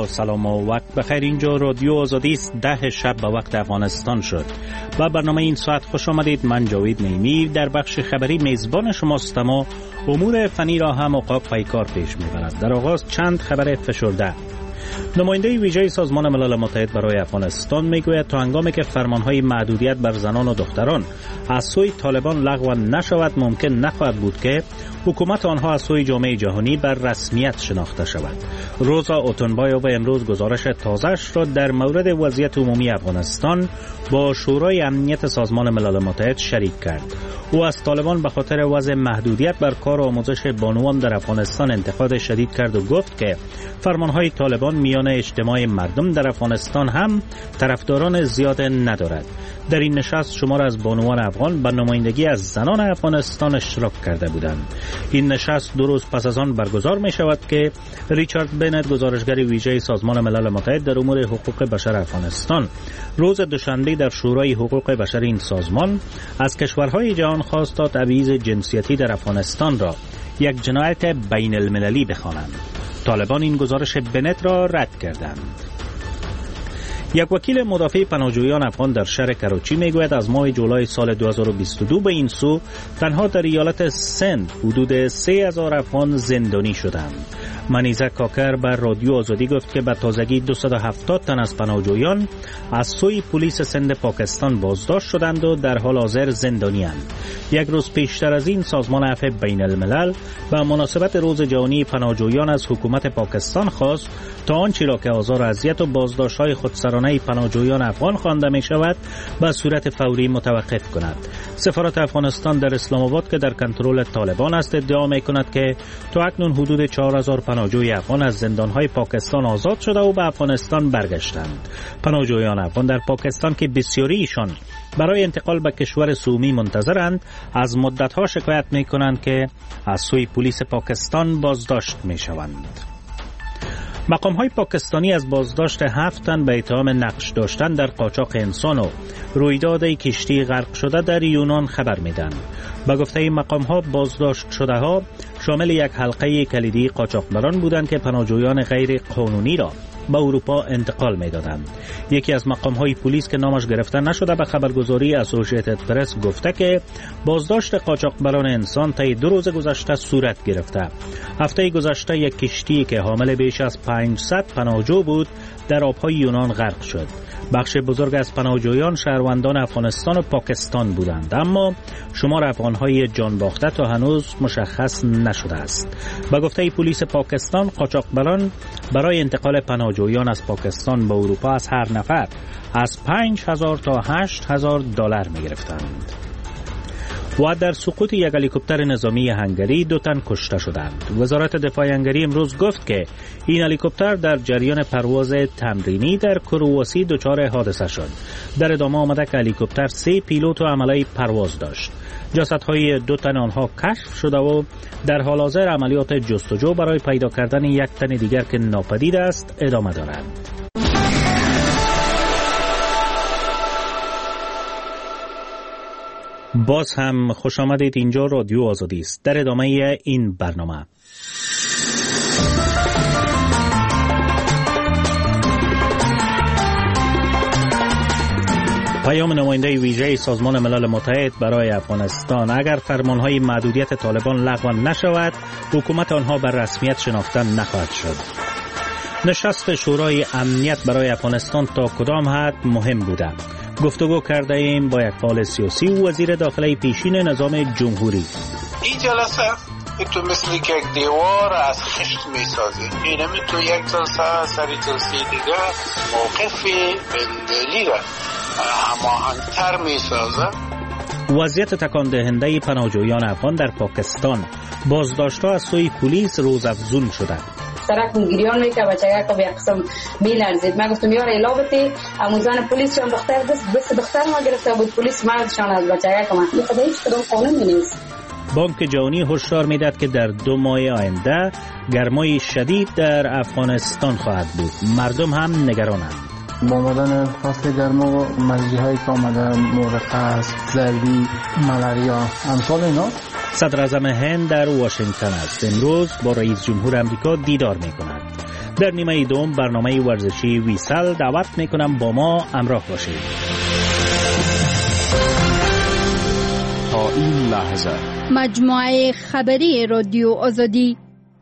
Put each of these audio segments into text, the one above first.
سلام و وقت بخیر. اینجا رادیو آزادی است. 10 شب به وقت افغانستان شد. با برنامه این ساعت خوش آمدید. من جاوید نیمی در بخش خبری میزبان شماستم و امور فنی را هم اوقات پیکار پیش میبرد. در آغاز چند خبر فشرده. نماینده ویژه سازمان ملل متحد برای افغانستان میگوید تا هنگامی که فرمانهای محدودیت بر زنان و دختران از سوی طالبان لغو نشود ممکن نخواهد بود که حکومت آنها از سوی جامعه جهانی بر رسمیت شناخته شود. روزا اوتنبایوف امروز گزارش تازه‌اش را در مورد وضعیت عمومی افغانستان با شورای امنیت سازمان ملل متحد شریک کرد. او از طالبان به خاطر وضع محدودیت بر کار و آموزش بانوان در افغانستان انتقاد شدید کرد و گفت که فرمانهای طالبان میان اجتماع مردم در افغانستان هم طرفداران زیاد ندارد. در این نشست شمار از بانوان افغان به نمایندگی از زنان افغانستان اشتراک کرده بودند. این نشست 2 روز پس از آن برگزار می شود که ریچارد بنت، گزارشگر ویژه سازمان ملل متحد در امور حقوق بشر افغانستان، روز دوشنبه در شورای حقوق بشر این سازمان از کشورهای جهان خواست تا تبعیض جنسیتی در افغانستان را یک جنایت بین المللی بخوانند. طالبان این گزارش بنت را رد کردند. یک وکیل مدافع پناهجویان افغان در شهر کراچی میگوید از ماه جولای سال 2022 به این سو تنها در ایالت سند حدود 3000 افغان زندانی شدند. منیزه کاکر بر رادیو آزادی گفت که به تازگی 270 تن از پناهجویان از سوی پلیس سند پاکستان بازداشت شدند و در حال حاضر زندانی اند. یک روز پیشتر از این سازمان عفو بین الملل به مناسبت روز جهانی پناهجویان از حکومت پاکستان خواست تا آنچه را که آزار و اذیت و بازداشت‌های خودسرانه پناهجویان افغان خوانده می شود به صورت فوری متوقف کند. سفارت افغانستان در اسلام آباد که در کنترل طالبان است ادعا می کند که تا اکنون حدود 4000 پناهجوی افغان از زندان‌های پاکستان آزاد شده و به افغانستان برگشتند. پناهجویان افغان در پاکستان که بسیاری ایشان برای انتقال به کشور سومی منتظرند از مدت‌ها شکایت می کنند که از سوی پلیس پاکستان بازداشت می شوند. مقام‌های پاکستانی از بازداشت 7 تن به اتهام نقش داشتن در قاچاق انسان و رویداد کشتی غرق شده در یونان خبر میدن. به گفته مقام‌ها بازداشت شده‌ها شامل یک حلقه کلیدی قاچاقبران بودند که پناهجویان غیر قانونی را به اروپا انتقال می‌دادند. یکی از مقام‌های پلیس که نامش گرفته نشده به خبرگزاری اسوسییتد پرس گفته که بازداشت قاچاقبران انسان طی 2 روز گذشته صورت گرفته. هفته گذشته یک کشتی که حامل بیش از 500 پناهجو بود در آب‌های یونان غرق شد. بخش بزرگ از پناهجویان شهروندان افغانستان و پاکستان بودند، اما شمار افغان‌های جان باخته تا هنوز مشخص نشده است. به گفته پلیس پاکستان قاچاقبران برای انتقال پناهجویان از پاکستان به اروپا از هر نفر از 5000 تا 8000 دلار می‌گرفتند. و در سقوط یک هلیکوپتر نظامی هنگری 2 تن کشته شدند. وزارت دفاع هنگری امروز گفت که این هلیکوپتر در جریان پرواز تمرینی در کرواسی دچار حادثه شد. در ادامه آمده که هلیکوپتر 3 پیلوت و عمله پرواز داشت. جسدهای 2 تن آنها کشف شده و در حال حاضر عملیات جستجو برای پیدا کردن 1 تن دیگر که ناپدید است ادامه دارد. باز هم خوش آمدید. اینجا رادیو آزادی است. در ادامه این برنامه پیام نماینده ویژه سازمان ملل متحد برای افغانستان: اگر فرمانهای محدودیت طالبان لغو نشود حکومت آنها بر رسمیت شناخته نخواهد شد. نشست شورای امنیت برای افغانستان تا کدام حد مهم بوده؟ گفتگو کرده ایم با یک فعال سیاسی و وزیر داخله پیشین نظام جمهوری. این جلسه تو مثل که یک دیوار از خشت می سازه. این همی تو یک جلسه سری جلسه دیگه موقف بندلی را هماهنگتر می سازه. وضعیت تکان دهنده پناهجویان افغان در پاکستان، بازداشت‌ها از سوی پلیس روزافزون شده. سرک گریان میکرد بچه‌ها که به قسم بی‌لرزید. من گفتم یار الابتی اموزان پلیس هم دختر دست دختر ما گرفته بود، پلیس مردشان از بچه‌ها که من خدا هیچ کدوم قانون نیست. بانک جهانی هشدار میداد که در 2 ماه آینده گرمای شدید در افغانستان خواهد بود. مردم هم نگرانند. با آمدن فصل گرما و مریضی‌هایی که آمده مورد قصد، ضربی، ملاریا، امثال اینا. صدراعظم هند در واشنگتن است. امروز با رئیس جمهور امریکا دیدار می‌کند. در نیمه دوم برنامه ورزشی ویسل دعوت میکنم با ما همراه باشید. تا این لحظه مجموعه خبری رادیو آزادی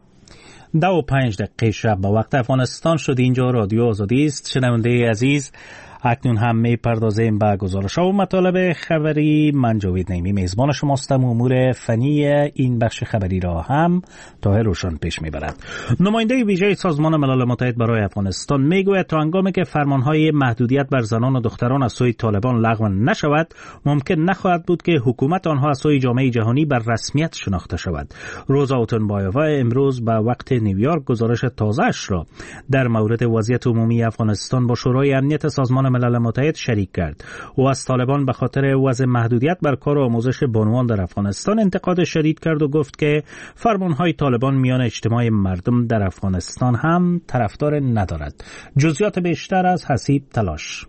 2:05 شب به وقت افغانستان شد. اینجا رادیو آزادی است. شنونده عزیز، اکنون هم می‌پردازیم به گزارش‌ها و مطالب خبری. من جاوید نیمی میزبان شماستم. امور فنی این بخش خبری را هم طاهر روشن پیش می‌برد. نماینده ویژه سازمان ملل متحد برای افغانستان میگوید تا هنگامی که فرمان‌های محدودیت بر زنان و دختران از سوی طالبان لغو نشود، ممکن نخواهد بود که حکومت آنها از سوی جامعه جهانی بر رسمیت شناخته شود. روزا اوتنبایووا امروز به وقت نیویورک گزارش تازه‌اش را در مورد وضعیت عمومی افغانستان با شورای امنیت سازمان ملل متحد شریک کرد. او از طالبان به خاطر وضع محدودیت بر کار و آموزش بانوان در افغانستان انتقاد شدید کرد و گفت که فرمانهای طالبان میان اجتماع مردم در افغانستان هم طرفدار ندارد. جزئیات بیشتر از حسیب تلاش.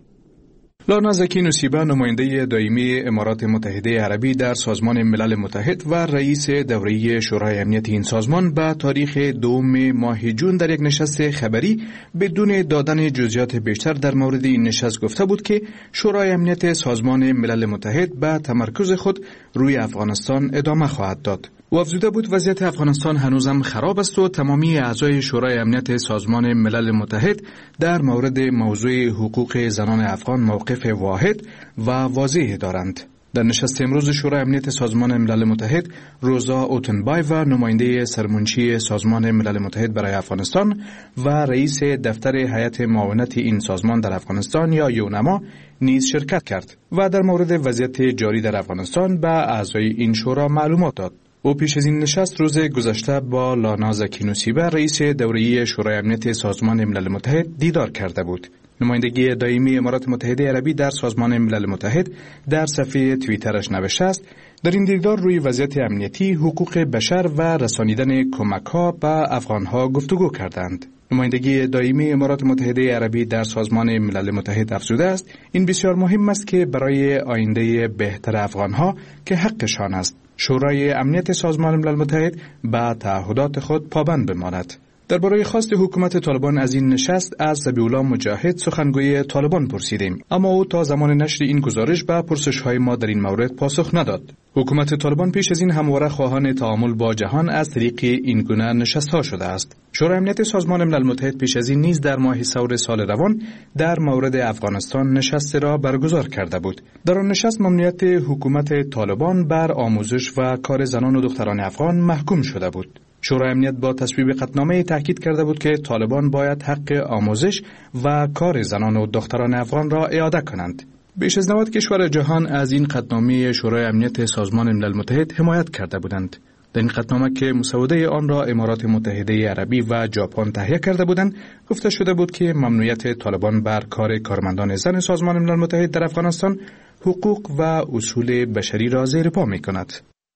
لانا زکی نصیبه، نماینده دائمی امارات متحده عربی در سازمان ملل متحد و رئیس دوره‌ای شورای امنیت این سازمان، به تاریخ 2 ماه جون در یک نشست خبری بدون دادن جزئیات بیشتر در مورد این نشست گفته بود که شورای امنیت سازمان ملل متحد به تمرکز خود روی افغانستان ادامه خواهد داد. و افزوده بود وضعیت افغانستان هنوزم خراب است و تمامی اعضای شورای امنیت سازمان ملل متحد در مورد موضوع حقوق زنان افغان موقف واحد و واضح دارند. در نشست امروز شورای امنیت سازمان ملل متحد، روزا اوتنبایووا، نماینده سرمنشی سازمان ملل متحد برای افغانستان و رئیس دفتر هیئت معاونت این سازمان در افغانستان یا یونما نیز شرکت کرد و در مورد وضعیت جاری در افغانستان به اعضای این شورا معلومات داد. او پیش از این نشست روز گذشته با لانا زکی نصیبه، رئیس دوره‌ای شورای امنیت سازمان ملل متحد، دیدار کرده بود. نمایندگی دائمی امارات متحده عربی در سازمان ملل متحد در صفحه توییترش نوشته است: در این دیدار روی وضعیت امنیتی، حقوق بشر و رسانیدن کمک‌ها به افغان‌ها گفتگو کردند. نمایندگی دائمی امارات متحده عربی در سازمان ملل متحد افزوده است: این بسیار مهم است که برای آینده بهتر افغان‌ها که حقشان است، شورای امنیت سازمان ملل متحد به تعهدات خود پابند بماند. درباره خواست حکومت طالبان از این نشست از ذبیح‌الله مجاهد، سخنگوی طالبان، پرسیدیم، اما او تا زمان نشر این گزارش به پرسش‌های ما در این مورد پاسخ نداد. حکومت طالبان پیش از این همواره خواهان تعامل با جهان از طریق این گونه نشست‌ها شده است. شورای امنیت سازمان ملل متحد پیش از این نیز در ماه ثور سال روان در مورد افغانستان نشست را برگزار کرده بود. در آن نشست ممنوعیت حکومت طالبان بر آموزش و کار زنان و دختران افغان محکوم شده بود. شورای امنیت با تصویب قطعنامه تاکید کرده بود که طالبان باید حق آموزش و کار زنان و دختران افغان را اعاده کنند. بیش از 90 کشور جهان از این قطعنامه شورای امنیت سازمان ملل متحد حمایت کرده بودند. در این قطعنامه که مسوده آن را امارات متحده عربی و ژاپن تهیه کرده بودند، گفته شده بود که ممنوعیت طالبان بر کار کارمندان زن سازمان ملل متحد در افغانستان حقوق و اصول بشری را زیر پا می‌کند.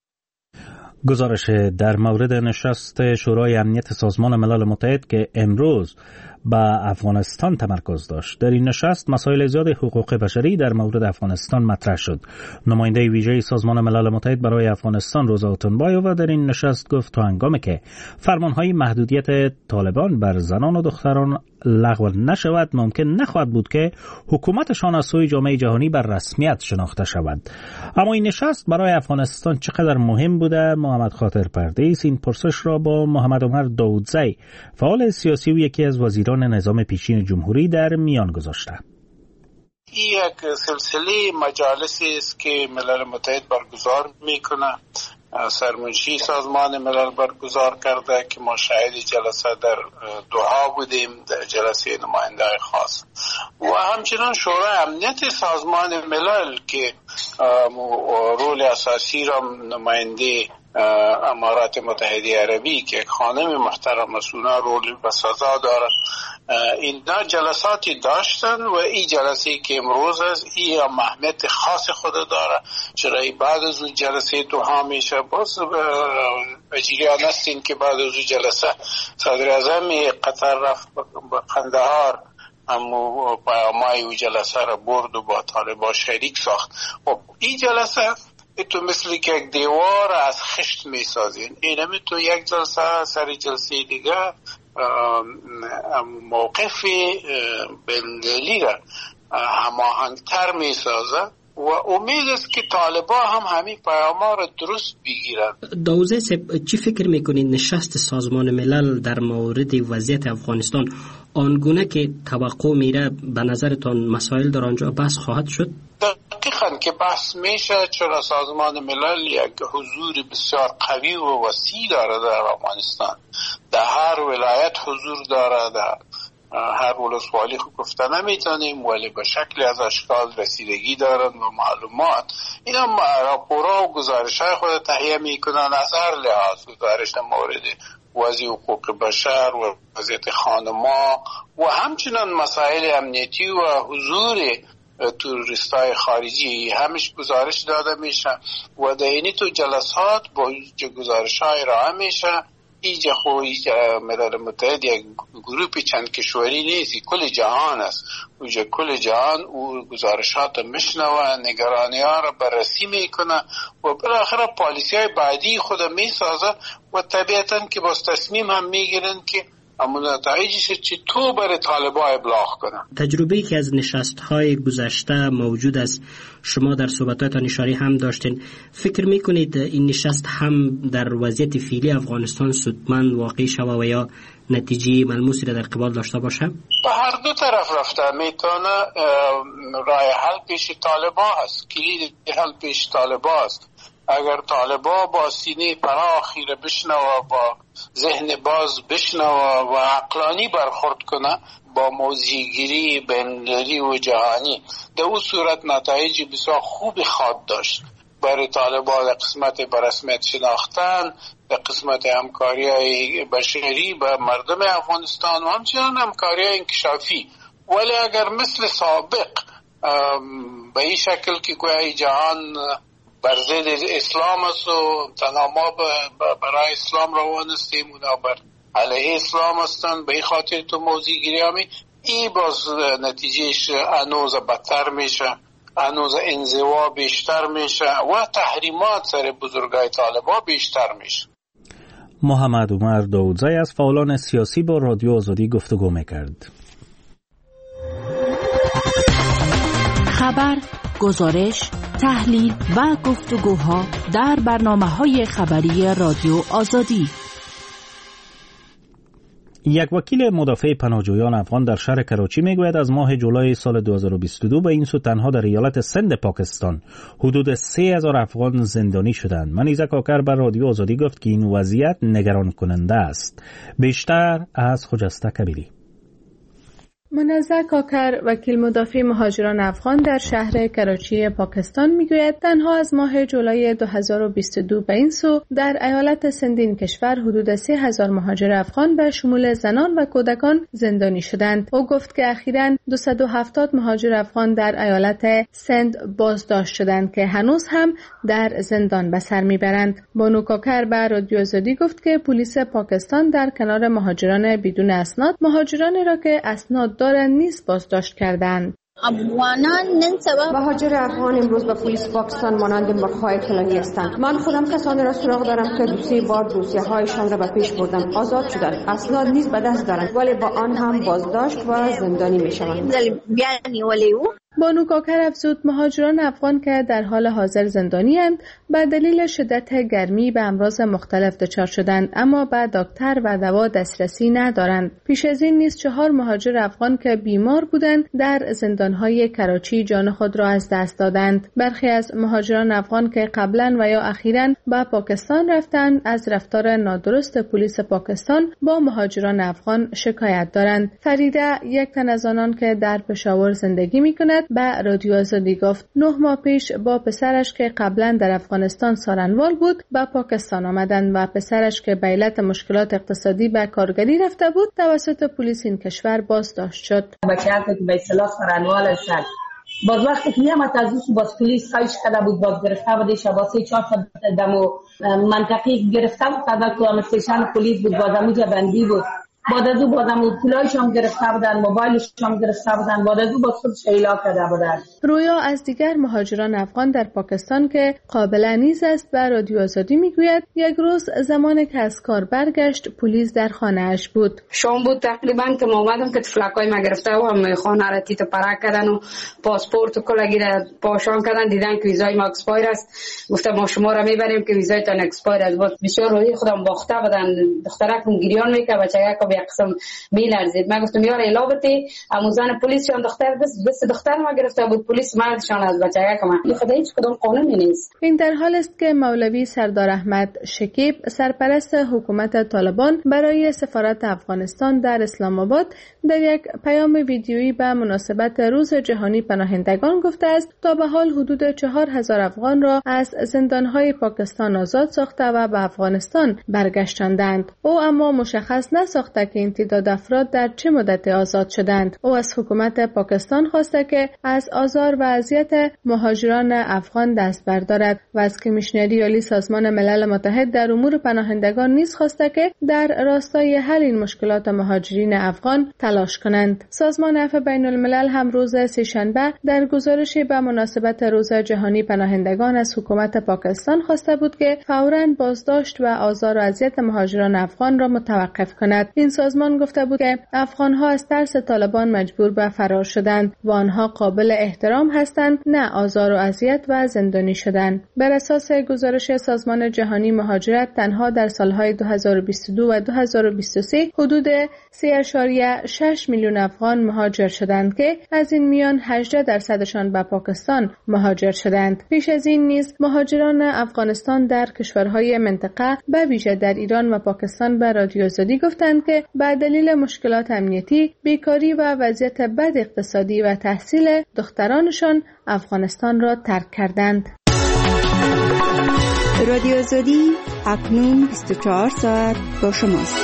گزارش در مورد نشست شورای امنیت سازمان ملل متحد که امروز به افغانستان تمرکز داشت. در این نشست مسائل زیاد حقوق بشری در مورد افغانستان مطرح شد. نماینده ویژه سازمان ملل متحد برای افغانستان، روزا اوتنبایووا، در این نشست گفت تا هنگامی که فرمانهای محدودیت طالبان بر زنان و دختران لغو نشود، ممکن نخواهد بود که حکومتشان از سوی جامعه جهانی بر رسمیت شناخته شود. اما این نشست برای افغانستان چقدر مهم بوده؟ محمد خاطر پردیس این پرسش را با محمد عمر داودزی، فعال سیاسی و یکی از وزیران نظام پیشین جمهوری، در میان گذاشته. یک سلسله مجالسی است که ملل متحد برگزار میکنه. سرمنشی سازمان ملل برگزار کرده که ما شاهد جلسه در دوحا بودیم، در جلسه نماینده خاص، و همچنان شورای امنیت سازمان ملل که رول اساسی را نماینده امارات متحده عربی که خانم محترم سونا رول بسازا دارد، اینا جلساتی داشتن و این جلسه که امروز است این اهمیت خاص خود داره، چرا بعد از اون جلسه دوحا میشه. باز جریان هستین که بعد از اون جلسه صدر اعظم قطر رفت به قندهار، اما پیامای اون جلسه را برد و با طالبان شریک ساخت. خب این جلسه تو مثل که یک دیوار از خشت می سازین، این تو یک جلسه سر جلسه دیگه موقف بین‌المللی را هماهنگتر می‌سازد و امید است که طالبان هم همین پیام‌ها را درست بگیرند. داوزه صاحب، چی فکر میکنید نشست سازمان ملل در مورد وضعیت افغانستان آنگونه که توقع میره به نظرتان مسائل در آنجا بحث خواهد شد؟ دقیقاً که بحث میشه، چرا سازمان ملل یک حضور بسیار قوی و وسیع داره در افغانستان. در هر ولایت حضور داره، در هر ولسوالی خود گفته نمیتونیم ولی به شکل از اشکال رسیدگی دارن و معلومات. اینا راپورها و گزارش‌های خود تهیه میکنن از هر لحاظ، گزارش مورد وضع حقوق بشر و وضعیت خانما و همچنان مسائل امنیتی و حضور توریستای خارجی همش گزارش داده میشه و در اینی تو جلسات با گزارش‌های ارائه میشه. اینجا خویی ملل متحد یک گروه چند کشوری نیست، کل جهان است. اونجا کل جهان او گزارشات میشنوه، نگرانی ها را بررسی میکنه و بالاخره پالیسی های بعدی خود میسازه و طبیعتا که باز تصمیم هم میگیرن که اما نتایجش چطور برای طالبان ابلاغ کنن. تجربه‌ای که از نشست‌های گذشته موجود است، شما در صحبتاتان اشاره هم داشتین، فکر میکنید این نشست هم در وضعیت فعلی افغانستان سودمند واقع شود و یا نتیجه ملموسی را در قبال داشته باشه؟ به هر دو طرف رفته میتونه. راه حل پیش طالبان است، کلید حل پیش طالبان است. اگر طالبان با سینه فراخی را بشنوه، با ذهن باز بشنوه و عقلانی برخورد کنه با موضع‌گیری بین‌المللی و جهانی، در اون صورت نتایج بسیار خوبی خواهد داشت برای طالبان. در قسمت برسمیت شناختن، در قسمت همکاری بشری با مردم افغانستان و همچنان همکاری انکشافی. ولی اگر مثل سابق به این شکل که گویا جهان بر ضد اسلام است و تنها ما برای اسلام روان هستیم، اونا بر علیه اسلام هستند، به این خاطر تو موضوع گیری همی، این باز نتیجهش هنوز بدتر میشه، هنوز انزوا بیشتر میشه و تحریمات سر بزرگای طالبان بیشتر میشه. محمد عمر داودزی از فعالان سیاسی با رادیو آزادی گفتگو میکرد. خبر، گزارش، تحلیل و گفتگوها در برنامه‌های خبری رادیو آزادی. یک وکیل مدافع پناهجویان افغان در شهر کراچی میگوید از ماه جولای سال 2022 به این سو تنها در ایالت سند پاکستان حدود 3000 افغان زندانی شدند. منیزه کاکر بر رادیو آزادی گفت که این وضعیت نگران کننده است. بیشتر از خجسته کبیری. منیزه کاکر، وکیل مدافع مهاجران افغان در شهر کراچی پاکستان میگوید تنها از ماه جولای 2022 به این سو در ایالت سند این کشور حدود 3000 مهاجر افغان به شمول زنان و کودکان زندانی شدند. او گفت که اخیراً 270 مهاجر افغان در ایالت سند بازداشت شدند که هنوز هم در زندان به سر میبرند. بانو کاکر به رادیو آزادی گفت که پلیس پاکستان در کنار مهاجران بدون اسناد، مهاجرانی را که اسناد دارند نیز بازداشت کردند. مهاجر افغان امروز به پلیس پاکستان مانند مرغ‌های طلایی هستند. من خودم کسانی را سراغ دارم که 2-3 بار دوسیه‌هایشان را به پیش بردم، آزاد شدند، اسناد نیز به دست دارند ولی با آن هم بازداشت و زندانی می‌شوند. بانو کاکر افزود مهاجران افغان که در حال حاضر زندانی اند به دلیل شدت گرمی به امراض مختلف دچار شدند اما به دکتر و دوا دسترسی ندارند. پیش از این نیز 4 مهاجر افغان که بیمار بودند در زندان‌های کراچی جان خود را از دست دادند. برخی از مهاجران افغان که قبلا و یا اخیراً به پاکستان رفتند از رفتار نادرست پلیس پاکستان با مهاجران افغان شکایت دارند. فریده، یک تن از آنان که در پشاور زندگی می‌کند، به رادیو آزادی گفت 9 ماه پیش با پسرش که قبلا در افغانستان سارنوال بود به پاکستان آمدند و پسرش که به علت مشکلات اقتصادی به کارگری رفته بود توسط پلیس این کشور بازداشت شد. بچه‌ها که به اصطلاح سارنوال هستند باز وقتی که میامد از اون باز پلیس خواهش کرده بود باز گرفته بود شباسه 4 تا دمو منطقی گرفته بود تا کلام استیشن پلیس بود باز همونجا بندی بود بعد از او بادم پولایش هم گرفته بودن، موبایلش هم گرفته بودن، بعد از او با خودش ایلا کرده بودن. رویا از دیگر مهاجران افغان در پاکستان که قابل انیز است به رادیو آزادی میگوید یک روز زمانی که از کار برگشت پلیس در خانه اش بود. شام بود تقریبا که ما اومدم که فلاکای ما گرفته و هم خانه را تیت پرک کردن و پاسپورت و کلگی را پاشان کردن، دیدن که ویزای ما اکسپایر است. گفتم ما شما را میبریم که ویزایتان اکسپایر است. بود بسیار روی خودم باخته بودن، دخترکم گریان میکرد، بچه‌ها که یک قسم میلرزید. من گفتم یار الابتی اموزان پلیس شان دختر دست دختر ما گرفته بود، پلیس مردشان از بچه‌ها که من خدا هیچ کدوم قانونی نیست. این در حال است که مولوی سردار احمد شکیب سرپرست حکومت طالبان برای سفارت افغانستان در اسلام آباد در یک پیام ویدیویی به مناسبت روز جهانی پناهندگان گفته است تا به حال حدود 4000 افغان را از زندان‌های پاکستان آزاد ساخته و به افغانستان برگشتاندند. او اما مشخص نساخته که این تعداد افراد در چه مدت آزاد شدند. او از حکومت پاکستان خواسته که از آزار و اذیت مهاجران افغان دست بردارد و از کمیشنری عالی سازمان ملل متحد در امور پناهندگان نیز خواسته که در راستای حل این مشکلات مهاجرین افغان تلاش کنند. سازمان عفو بین الملل هم روز سه‌شنبه در گزارشی به مناسبت روز جهانی پناهندگان از حکومت پاکستان خواسته بود که فوراً بازداشت و آزار و اذیت مهاجران افغان را متوقف کند. این سازمان گفته بود که افغان‌ها از ترس طالبان مجبور به فرار شدند و آنها قابل احترام هستند، نه آزار و اذیت و زندانی شدند. بر اساس گزارش سازمان جهانی مهاجرت تنها در سالهای 2022 و 2023 حدود 3.6 میلیون افغان مهاجر شدند که از این میان 18% به پاکستان مهاجر شدند. پیش از این نیز مهاجران افغانستان در کشورهای منطقه به ویژه در ایران و پاکستان به رادیو آزادی گفتند که به دلیل مشکلات امنیتی، بیکاری و وضعیت بد اقتصادی و تحصیل دخترانشان افغانستان را ترک کردند. رادیو آزادی اکنون 24 ساعت با شماست.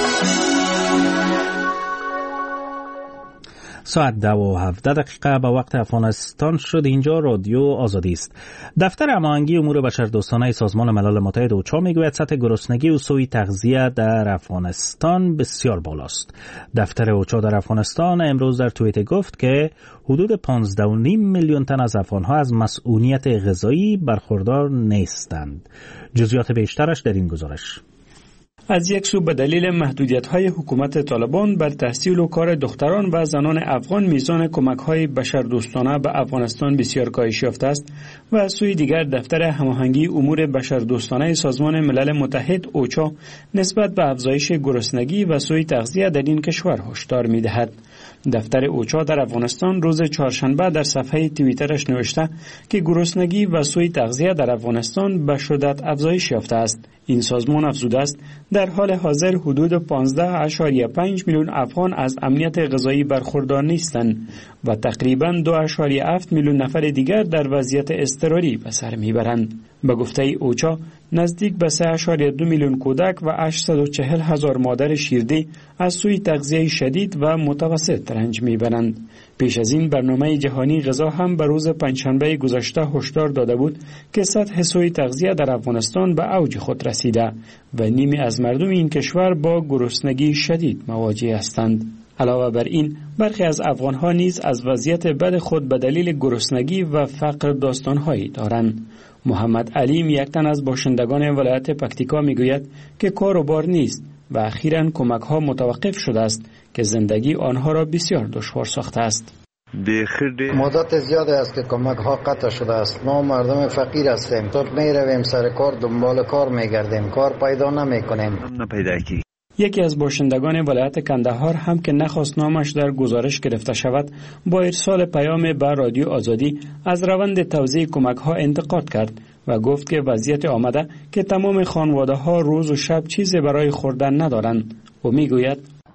ساعت 10:17 به وقت افغانستان شد. اینجا رادیو آزادی است. دفتر هماهنگی امور بشردوستانه سازمان ملل متحد اوچا میگوید سطح گرسنگی و سوء تغذیه در افغانستان بسیار بالاست. دفتر اوچا در افغانستان امروز در توییتر گفت که حدود 15.5 میلیون تن از افغانها از مسئولیت غذایی برخوردار نیستند. جزئیات بیشترش در این گزارش. از یک سو به دلیل محدودیت‌های حکومت طالبان بر تحصیل و کار دختران و زنان افغان میزان کمک‌های بشردوستانه به افغانستان بسیار کاهش یافته است و از سوی دیگر دفتر هماهنگی امور بشردوستانه سازمان ملل متحد اوچا نسبت به افزایش گرسنگی و سوء تغذیه در این کشور هشدار می‌دهد. دفتر اوچا در افغانستان روز چهارشنبه در صفحه توییترش نوشته که گرسنگی و سوء تغذیه در افغانستان به شدت افزایش یافته است. این سازمان افزوده است در حال حاضر حدود 15.5 میلیون افغان از امنیت غذایی برخوردار نیستند و تقریباً 2.7 میلیون نفر دیگر در وضعیت اضطراری به سر میبرند. به گفته اوچا نزدیک به 3.2 میلیون کودک و 840,000 مادر شیرده از سوء تغذیه شدید و متوسط رنج میبرند. پیش از این برنامه جهانی غذا هم به روز پنجشنبه گذشته هشدار داده بود که سطح سوء تغذیه در افغانستان به اوج خود رسیده و نیمی از مردم این کشور با گرسنگی شدید مواجه هستند. علاوه بر این برخی از افغانها نیز از وضعیت بد خود به دلیل گرسنگی و فقر داستانهایی دارند. محمد علیم یک تن از باشندگان ولایت پکتیکا میگوید که کار و بار نیست و اخیراً کمک‌ها متوقف شده است که زندگی آنها را بسیار دشوار ساخته است. مدت زیادی است که کمک‌ها قطع شده است. ما مردم فقیر هستیم. صبح می‌رویم سر کار، دنبال کار می‌گردیم، کار پیدا نمی‌کنیم. یکی از باشندگان ولایت کندهار هم که نخواست نامش در گزارش گرفته شود با ارسال پیام به رادیو آزادی از روند توزیع کمک‌ها انتقاد کرد و گفت که وضعیت آمده که تمام خانواده‌ها روز و شب چیزی برای خوردن ندارند و میگوید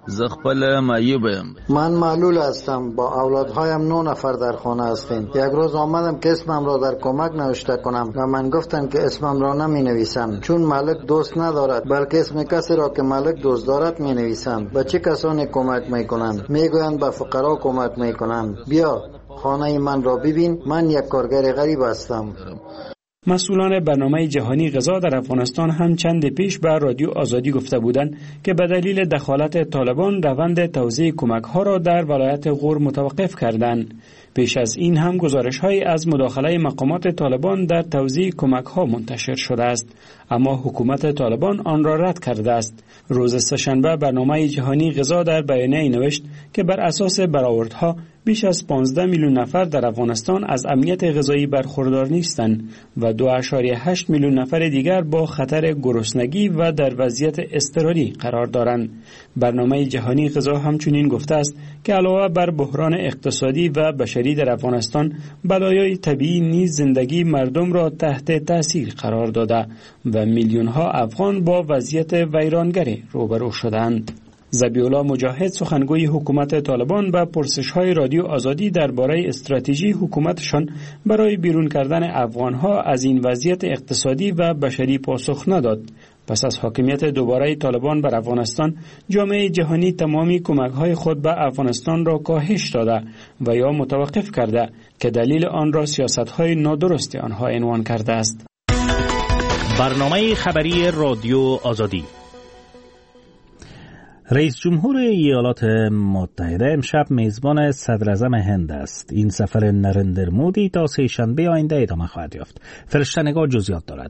من معلول هستم، با اولادهایم 9 نفر در خانه هستیم. یک روز آمدم که اسمم را در کمک نوشته کنم و من گفتن که اسمم را نمی نویسم چون ملک دوست ندارد، بلکه اسم کسی را که ملک دوست دارد می نویسم. به چه کسانی کمک می کنند؟ می گویند به فقرا کمک می کنند. بیا خانه من را ببین، من یک کارگر غریب هستم. مسئولان برنامه جهانی غذا در افغانستان هم چند پیش به رادیو آزادی گفته بودند که به دلیل دخالت طالبان روند توزیع کمک‌ها را در ولایت غور متوقف کردند. پیش از این هم گزارش‌هایی از مداخله مقامات طالبان در توزیع کمک‌ها منتشر شده است، اما حکومت طالبان آن را رد کرده است. روز سه‌شنبه برنامه جهانی غذا در بیانیه‌ای نوشت که بر اساس برآوردها بیش از 15 میلیون نفر در افغانستان از امنیت غذایی برخوردار نیستند و 2.8 میلیون نفر دیگر با خطر گرسنگی و در وضعیت اضطراری قرار دارند. برنامه جهانی غذا همچنین گفته است که علاوه بر بحران اقتصادی و بشری در افغانستان، بلایای طبیعی نیز زندگی مردم را تحت تاثیر قرار داده و میلیون‌ها افغان با وضعیت ویرانگری روبرو شدند. ذبیح‌الله مجاهد، سخنگوی حکومت طالبان، به پرسش‌های رادیو آزادی درباره استراتژی حکومتشان برای بیرون کردن افغان‌ها از این وضعیت اقتصادی و بشری پاسخ نداد. پس از حاکمیت دوباره طالبان بر افغانستان، جامعه جهانی تمامی کمک‌های خود به افغانستان را کاهش داده و یا متوقف کرده که دلیل آن را سیاست‌های نادرست آنها عنوان کرده است. برنامه خبری رادیو آزادی. رئیس جمهور ایالات متحده امشب میزبان صدراعظم هند است. این سفر نریندر مودی تا سه‌شنبه آینده ادامه خواهد یافت. فرشته‌نگار جزئیات دارد.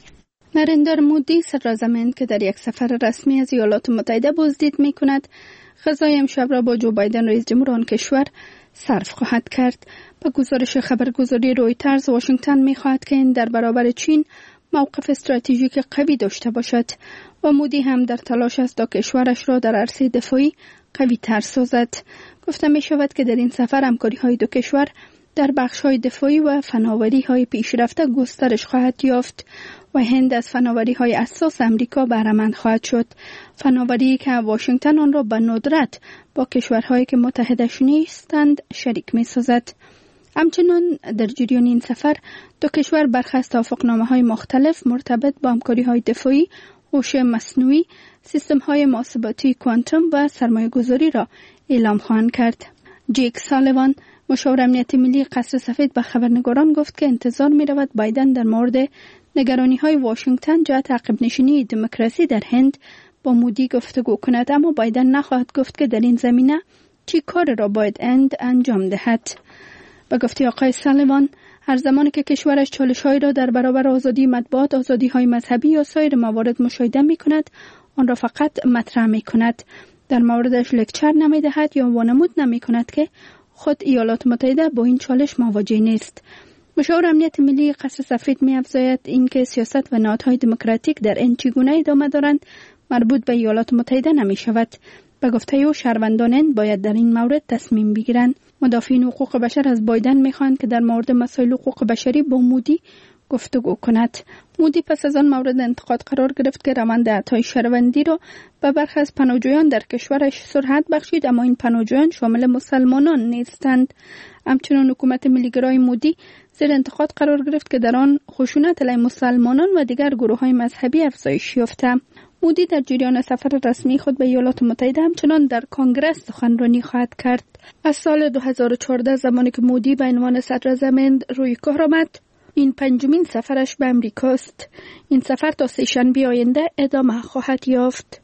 نریندر مودی صدراعظم هند که در یک سفر رسمی از ایالات متحده بازدید می کند، غذای امشب را با جو بایدن رئیس جمهور آن کشور صرف خواهد کرد. به گزارش خبرگزاری رویترز، واشنگتن می خواهد که هند در برابر چین موقف استراتژیک قوی داشته باشد و مودی هم در تلاش است تا کشورش را در عرصه دفاعی قوی تر سازد. گفته می شود که در این سفر همکاری های دو کشور در بخش های دفاعی و فناوری های پیشرفته گسترش خواهد یافت و هند از فناوری های اساس امریکا بهره مند خواهد شد. فناوری که واشنگتن آن را به ندرت با کشورهایی که متحدش نیستند شریک می سازد. همچنان در جریان این سفر دو کشور برخی از توافقنامه‌های مختلف مرتبط با همکاری‌های دفاعی، هوش مصنوعی، سیستم‌های محاسباتی کوانتوم و سرمایه‌گذاری را اعلام خواهند کرد. جیک سالیوان، مشاور امنیت ملی قصر سفید، به خبرنگاران گفت که انتظار می‌رود بایدن در مورد نگرانی‌های واشنگتن جهت عقب نشینی دموکراسی در هند با مودی گفتگو کند، اما بایدن نخواهد گفت که در این زمینه چی کار را باید هند انجام دهد. به گفته آقای سالیوان، هر زمانی که کشورش چالش‌هایی را در برابر آزادی مطبوعات، آزادی‌های مذهبی یا سایر موارد مشاهده می‌کند، آن را فقط مطرح می‌کند. در موردش لکچر نمی‌دهد یا وانمود نمی‌کند که خود ایالات متحده با این چالش مواجه نیست. مشاور امنیت ملی قصر سفید می‌افزاید اینکه سیاست و نهادهای دموکراتیک در این چگونه ادامه دارند مربوط به ایالات متحده نمی‌شود. به گفته او، شهروندان باید در این مورد تصمیم بگیرند. مدافعین حقوق بشر از بایدن می‌خواهند که در مورد مسائل حقوق بشری با مودی گفتگو کند. مودی پس از آن مورد انتقاد قرار گرفت که روند اعطای شهروندی را به برخی از پناهجویان در کشورش سرعت بخشید، اما این پناهجویان شامل مسلمانان نیستند. همچنین حکومت ملیگرای مودی زیر انتقاد قرار گرفت که در آن خشونت علیه مسلمانان و دیگر گروه‌های مذهبی افزایش یافته. مودی در جریان سفر رسمی خود به ایالات متحده همچنان در کنگره سخنرانی خواهد کرد. از سال 2014 زمانی که مودی به عنوان صدراعظم هند روی کار آمد، این پنجمین سفرش به امریکاست. این سفر تا سه‌شنبه آینده ادامه خواهد یافت.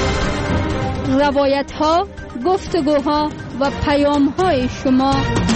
روایت‌ها، گفتگوها و پیام‌های شما.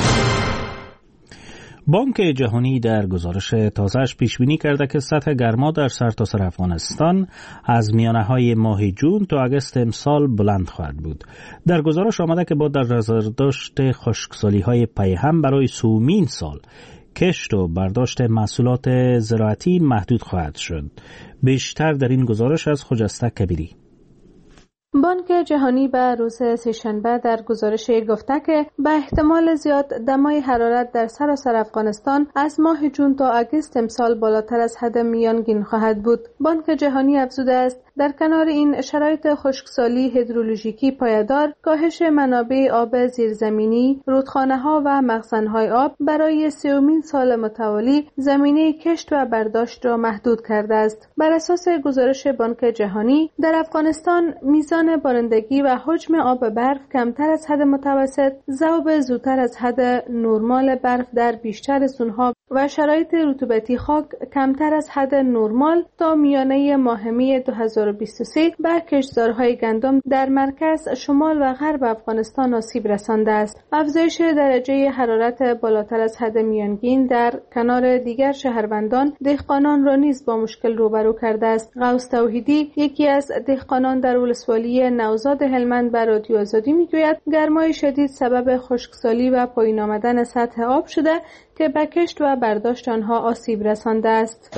بانک جهانی در گزارش تازه‌اش پیش‌بینی کرده که سطح گرما در سرتاسر افغانستان از میانه‌های ماه جون تا آگوست امسال بلند خواهد بود. در گزارش آمده که با در نظر داشت خشکسالی‌های پیهم برای سومین سال، کشت و برداشت محصولات زراعتی محدود خواهد شد. بیشتر در این گزارش از خجسته کبیری. بانک جهانی به روز سه‌شنبه در گزارش گفته که به احتمال زیاد دمای حرارت در سراسر افغانستان از ماه جون تا آگوست امسال بالاتر از حد میانگین خواهد بود. بانک جهانی افزوده است در کنار این شرایط خشکسالی هیدرولوژیکی پایدار، کاهش منابع آب زیرزمینی، رودخانه‌ها و مخزن‌های آب برای سومین سال متوالی زمینه کشت و برداشت را محدود کرده است. بر اساس گزارش بانک جهانی، در افغانستان میزان بارندگی و حجم آب برف کمتر از حد متوسط، ذوب زودتر از حد نرمال برف در بیشتر زونها و شرایط رطوبتی خاک کمتر از حد نرمال تا میانه ماه می 2023 به کشتزارهای گندم در مرکز، شمال و غرب افغانستان آسیب رسانده است. افزایش درجه حرارت بالاتر از حد میانگین در کنار دیگر شهروندان دهقانان را نیز با مشکل روبرو کرده است. غوث توحیدی، یکی از دهقانان در ولسوالی نوزاد هلمند، به رادیو آزادی میگوید گرمای شدید سبب خشکسالی و پایین آمدن سطح آب شده که به کشت و برداشت آنها آسیب رسانده است.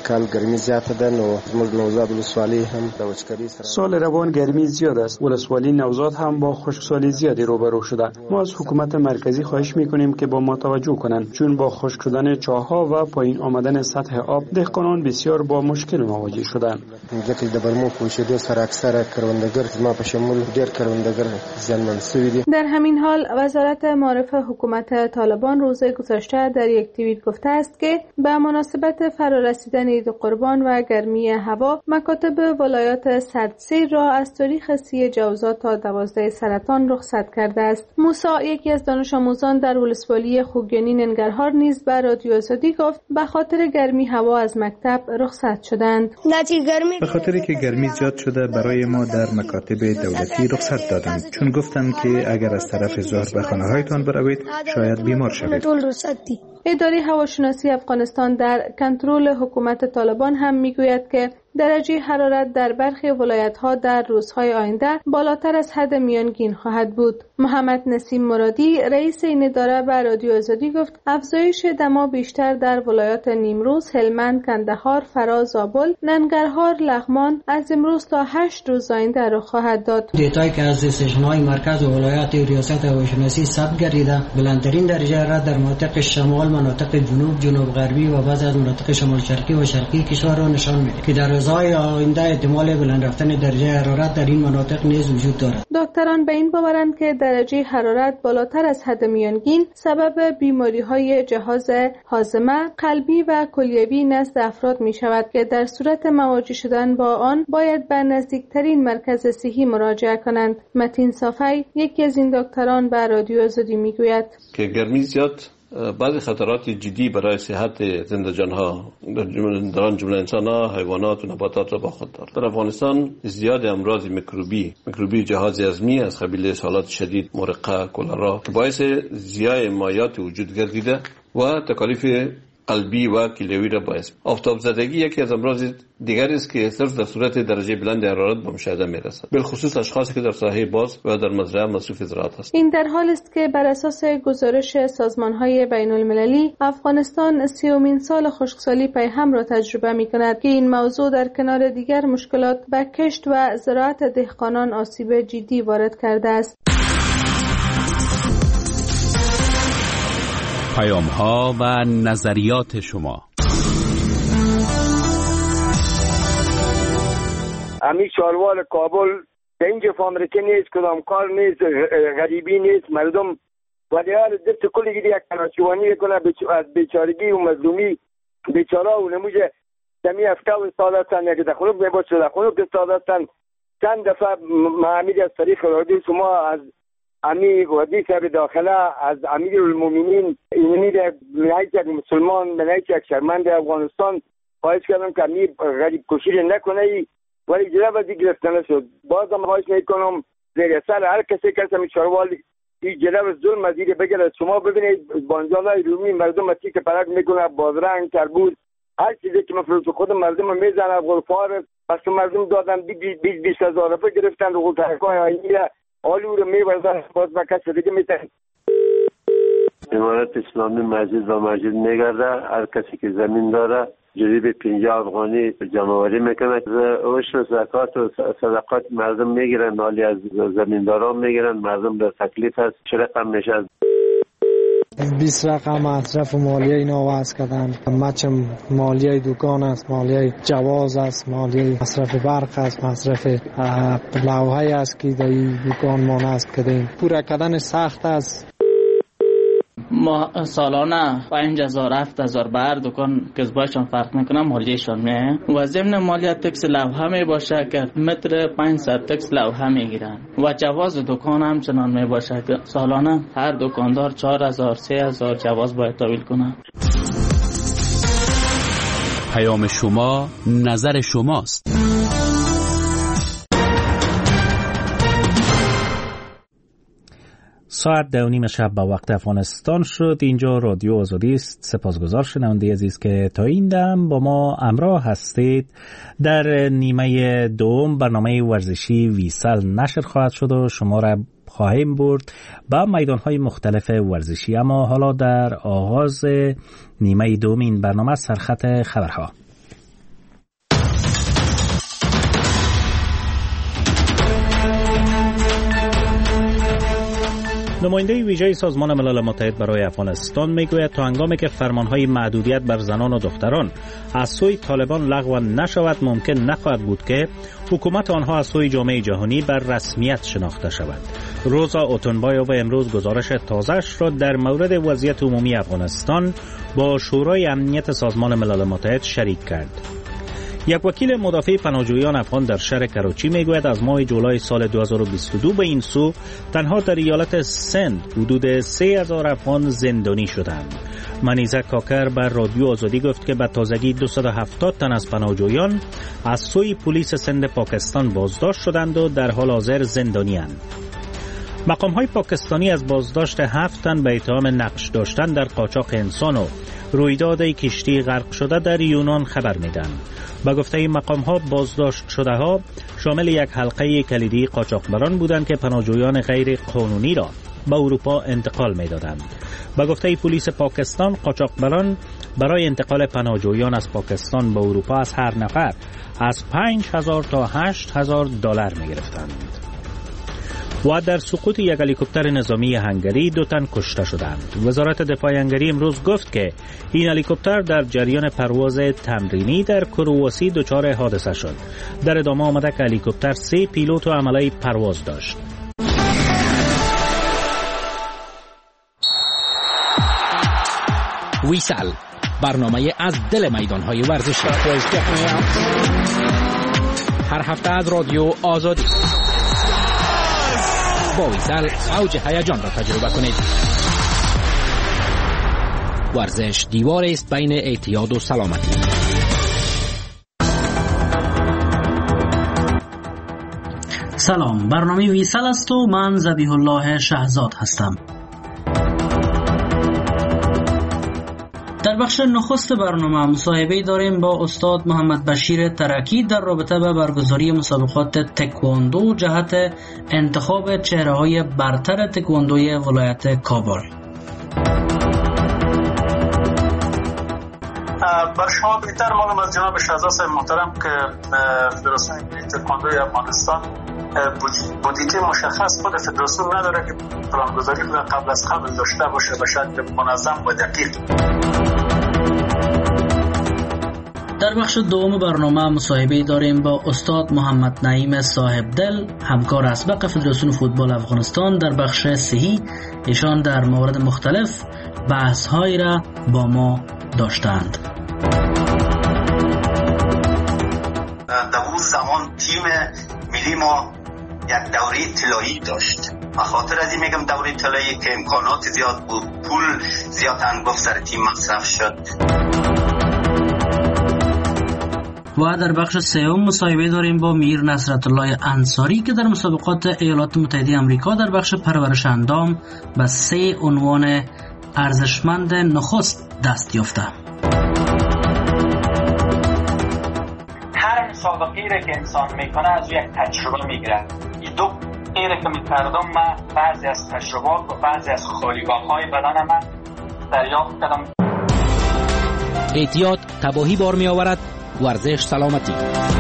سال روان گرمی زیاد است. ولسوالی نوزاد هم با خشکسالی زیادی روبرو شده. ما از حکومت مرکزی خواهش میکنیم که با ما توجه کنند، چون با خشک شدن چاه‌ها و پایین آمدن سطح آب دهقانان بسیار با مشکل مواجه شدند. در همین حال وزارت معارف حکومت طالبان روز گذشته در یک توییت گفته است که به مناسبت فرارسیدن عید قربان و گرمی هوا، مکاتب ولایات سردسیر را از تاریخ 30 جوزا تا 12 سرطان رخصت کرده است. موسی، یکی از دانش آموزان در ولسوالی خوگیانی ننگرهار، نیز به رادیو آزادی گفت به خاطر گرمی هوا از مکتب رخصت شدند. به خاطر که گرمی زیاد شده برای ما در مکاتب دولتی رخصت دادند، چون گفتند که اگر از طرف ظهر به خانه‌هایتان بروید شاید بیمار شوید. اداره هواشناسی افغانستان در کنترل حکومت طالبان هم میگوید که درجه حرارت در برخی ولایت‌ها در روزهای آینده بالاتر از حد میانگین خواهد بود. محمد نسیم مرادی، رئیس این اداره، به رادیو آزادی گفت افزایش دما بیشتر در ولایات نیمروز، هلمند، کندهار، فراز، زابل، ننگرهار، لغمان از امروز تا 8 روز آینده رخ خواهد داد. دیتایی که از استشمای مرکز و ولایات ریاست هواشناسی ثبت گردیده، بلندترین درجه حرارت در مناطق شمال، مناطق جنوب غربی و بعضی از مناطق شمال شرقی و شرقی کشور را نشان می‌دهد که در روزهای آینده احتمال بلند رفتن درجه حرارت در این مناطق نیز وجود دارد. دکتران به این باورند که درجه حرارت بالاتر از حد میانگین سبب بیماری‌های جهاز هاضمه، قلبی و کلیوی نزد افراد می‌شود که در صورت مواجه شدن با آن باید به نزدیکترین مرکز صحی مراجعه کنند. متین صافی، یکی از این دکتران، به رادیو آزادی میگوید که گرمی زیاد بعضی خطرات جدی برای صحت زنده جانها در آن جمله انسان‌ها، حیوانات و نباتات را با خود دارد. در افغانستان زیاد امراض میکروبی جهاز هضمی از قبیل سالات شدید، مرقه، کلرا که باعث ضیاع مایعات وجود گردیده و تکالیف قلبی و کلیوی را باعث. آفتاب زدگی یکی از امراض دیگر است که صرف در صورت درجه بلند حرارت به مشاهده می‌رسد، بالخصوص اشخاصی که در ساحه باز و در مزرعه مصروف زراعت هستند. این در حال است که بر اساس گزارش سازمان‌های بین‌المللی افغانستان 30مین سال خشکسالی پیهم را تجربه می‌کند که این موضوع در کنار دیگر مشکلات به کشت و زراعت دهقانان آسیب جدی وارد کرده است. پیام‌ها و نظریات شما. امی شاروال کابل در اینجا فامریکه نیست، کدام کار نیست، غریبی نیست، مردم ولیار دست کلی گیری یک کناچوانی کنه از بیچارگی و مظلومی بیچاره و نموجه دمی افتا و استادستان یک دخلوک بیبود شده دخلوک استادستان چند دفعه معامید از طریق رادیو شما از امیر ودی صاحب داخله از امیر المومنین اینمی در نهایت یک مسلمان نهایت یک شرمند افغانستان خواهش کردم که امیر غریب کشی نکنه ولی جلب ازی گرفتنه شد. بازم خواهش میکنم زیر سر هر کسی که همی چاروال این جلب ظلم ازیر بگرد. شما ببینید بانجانای رومی مردم اتی که پرک میکنه بازرنگ تربوز هر چیزی که مفروض خود مردم میزنه غلفار پس مردم دادن 20 هزار روپه گرفتن رو ترکای آینیه آلو رو میبردن باز با کسی دیگه میتن. امارت اسلامی مسجد و مسجد میگرده، هر کسی که زمین داره جریب 50 افغانی جمعوری میکنه، عشر زکات و صدقات مردم میگیرن، مالی از زمینداران میگیرن، مردم در تکلیف هست. چه رقم میشه؟ 20 رقم مصرف مالیه اینا وضع کردن، مچم مالیه دکان است، مالیه جواز است، مالیه مصرف برق است، مصرف لوحه است که در دکان ما است کردیم. پورا کردن سخت است. ما سالانه 5000 7000 بر دکان کسبایشان فرق میکنه، مالیهشان میه و ضمن مالیه تکس لوحه می باشه که متر 500 تکس لوحه میگیرن و جواز دکان هم چنان می باشه که سالانه هر دکاندار 4000 3000 جواز باید تحویل کنه. پیام شما نظر شماست. ساعت 2:30 شب به وقت افغانستان شد. اینجا رادیو آزادی است. سپاسگزار شنونده عزیز که تا این دم با ما همراه هستید. در نیمه دوم برنامه ورزشی ویسال نشر خواهد شد و شما را خواهیم برد با میدان‌های مختلف ورزشی. اما حالا در آغاز نیمه دوم این برنامه سرخط خبرها. نماینده ویژه سازمان ملل متحد برای افغانستان میگوید تا هنگامی که فرمانهای محدودیت بر زنان و دختران از سوی طالبان لغو نشود ممکن نخواهد بود که حکومت آنها از سوی جامعه جهانی بر رسمیت شناخته شود. روزا اوتونبایوف امروز گزارش تازه‌اش را در مورد وضعیت عمومی افغانستان با شورای امنیت سازمان ملل متحد شریک کرد. یک وکیل مدافع پناهجویان افغان در شهر کراچی میگوید از ماه جولای سال 2022 به این سو تنها در ایالت سند حدود 3000 افغان زندانی شدند. منیزه کاکر بر رادیو آزادی گفت که به تازگی 270 تن از پناهجویان از سوی پلیس سند پاکستان بازداشت شدند و در حال حاضر زندانی‌اند. مقام‌های پاکستانی از بازداشت 7 تن به اتهام نقش داشتن در قاچاق انسان و رویداد کشتی غرق شده در یونان خبر میدن. با گفته مقام‌ها بازداشت شده ها شامل یک حلقه کلیدی قاچاقبران بودند که پناهجویان غیر قانونی را به اروپا انتقال میدادند. با گفته پلیس پاکستان قاچاقبران برای انتقال پناهجویان از پاکستان به اروپا از هر نفر از 5000 تا 8000 دلار میگرفتند. و در سقوط یک هلیکوپتر نظامی هنگری 2 تن کشته شدند. وزارت دفاع هنگری امروز گفت که این هلیکوپتر در جریان پرواز تمرینی در کرواسی دچار حادثه شد. در ادامه آمده که هلیکوپتر 3 پیلوت و عمله پرواز داشت. ویسال، برنامه از دل میدان‌های ورزشی. هر هفته از رادیو آزادی. با ویسال اوج هیجان را تجربه کنید. ورزش دیوار است بین اعتیاد و سلامتی. سلام، برنامه ویسال است و من ذبیح الله شهزاد هستم. در بخش نخست برنامه مصاحبه داریم با استاد محمد بشیر ترکی در رابطه با برگزاری مسابقات تکواندو جهت انتخاب چهره‌های برتر تکواندوی ولایت کابل. بر شما بهتر معلوم از جناب شهزاد محترم که فدراسیون ملی تکواندوی افغانستان بودجه مشخص خود فدراسیون نداره که پلانگذاری قبل از قبل داشته باشه به شکل منظم و دقیق. در بخش دوم برنامه مصاحبه داریم با استاد محمد نعیم صاحب دل، همکار اسبق فدراسیون فوتبال افغانستان در بخش صحی. ایشان در موارد مختلف بحث‌هایی را با ما داشتند. در اون زمان تیم ملی ما یک دوره طلایی داشت. به خاطر از این میگم دوره طلایی که امکانات زیاد بود، پول زیاد انگفت سر تیم مصرف شد. و در بخش سوم مصاحبه داریم با میر نصرت الله انصاری که در مسابقات ایالات متحده آمریکا در بخش پرورش اندام به 3 عنوان ارزشمند نخست دست یافته. هر مسابقه‌ای را که انسان میکنه از یک تجربه میگیره. این دو غیره که میکردم من بعضی از تجربات و بعضی از خالیگاه‌های بدن من دریافت کردم. اعتیاد تباهی بار می آورد، ورزش سلامتی.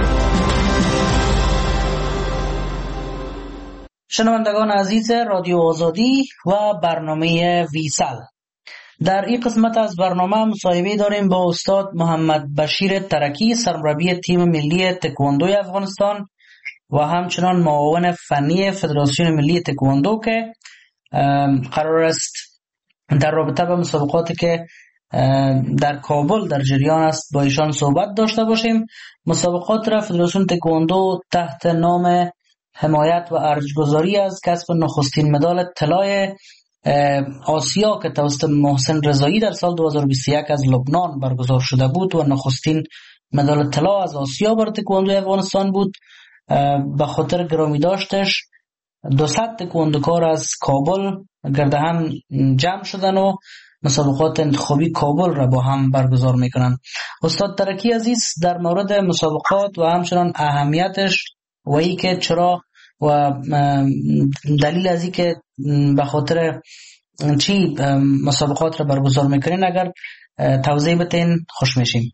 شنوندگان عزیز رادیو آزادی و برنامه ویسال، در این قسمت از برنامه مصاحبه داریم با استاد محمد بشیر ترکی، سرمربی تیم ملی تکواندوی افغانستان و همچنان معاون فنی فدراسیون ملی تکواندو که قرار است در رابطه با مسابقاتی که در کابل در جریان است با ایشان صحبت داشته باشیم. مسابقات را فدراسیون تکواندو تحت نام حمایت و ارزش‌گذاری از کسب نخستین مدال طلای آسیا که توسط محسن رضایی در سال 2021 از لبنان برگزار شده بود و نخستین مدال طلا از آسیا بر تکواندوی افغانستان بود. به خاطر گرامی داشتش 200 تکواندوکار از کابل گرد هم جمع شدن و مسابقات انتخابی کابل را با هم برگزار میکنن. استاد ترکی عزیز در مورد مسابقات و همچنان اهمیتش و ای که چرا و دلیل از این که به خاطر چی مسابقات را برگزار میکنین اگر توضیح بتین خوش میشیم.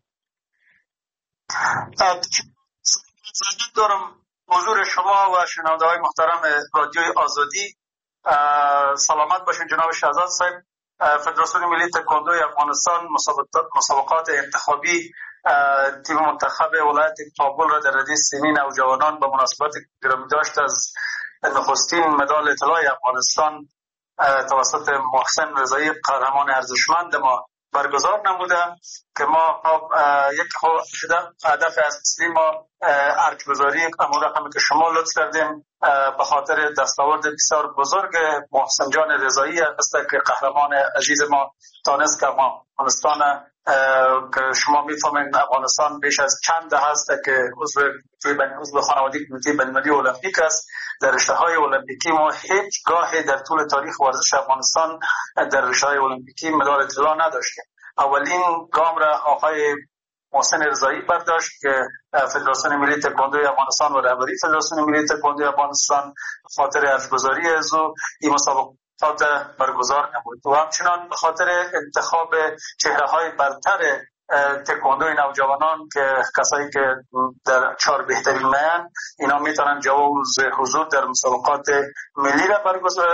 دارم حضور شما و شنونده های محترم رادیوی آزادی. سلامت باشین جناب شهزاد صاحب. فدراسیون ملی تکواندوی افغانستان مسابقات انتخابی تیم منتخب ولایت کابل را در ردیف سیمی نوجوانان به مناسبت گرامی داشت از نخستین مدال طلای افغانستان توسط محسن رضایی قهرمان ارزشمند ما برگزار نموده که ما یک هدف اصلی ما ارج‌گذاری همون رقمی که شما لطف کردیم به خاطر دستاورد بسیار بزرگ محسن جان رضایی است که قهرمان عزیز ما تانست که افغانستان که شما میفهمید افغانستان بیش از چند دهه است که عضو خانواده کمیته بین‌المللی المپیک است. در رشته‌های المپیکی ما هیچ گاهی در طول تاریخ ورزش افغانستان در رشته‌های المپیکی مدال طلا نداشتیم. اولین گام را آقای محسن رضایی برداشت که فدراسیون ملی تکواندوی افغانستان و رهبری فدراسیون ملی تکواندوی افغانستان خاطر ارزگذاری از او این مسابقات برگزار نمود و همچنان به خاطر انتخاب چهره‌های برتر تکواندوی نوجوانان که کسایی که در 4 بهترین میان اینا میتونن جواز حضور در مسابقات ملی را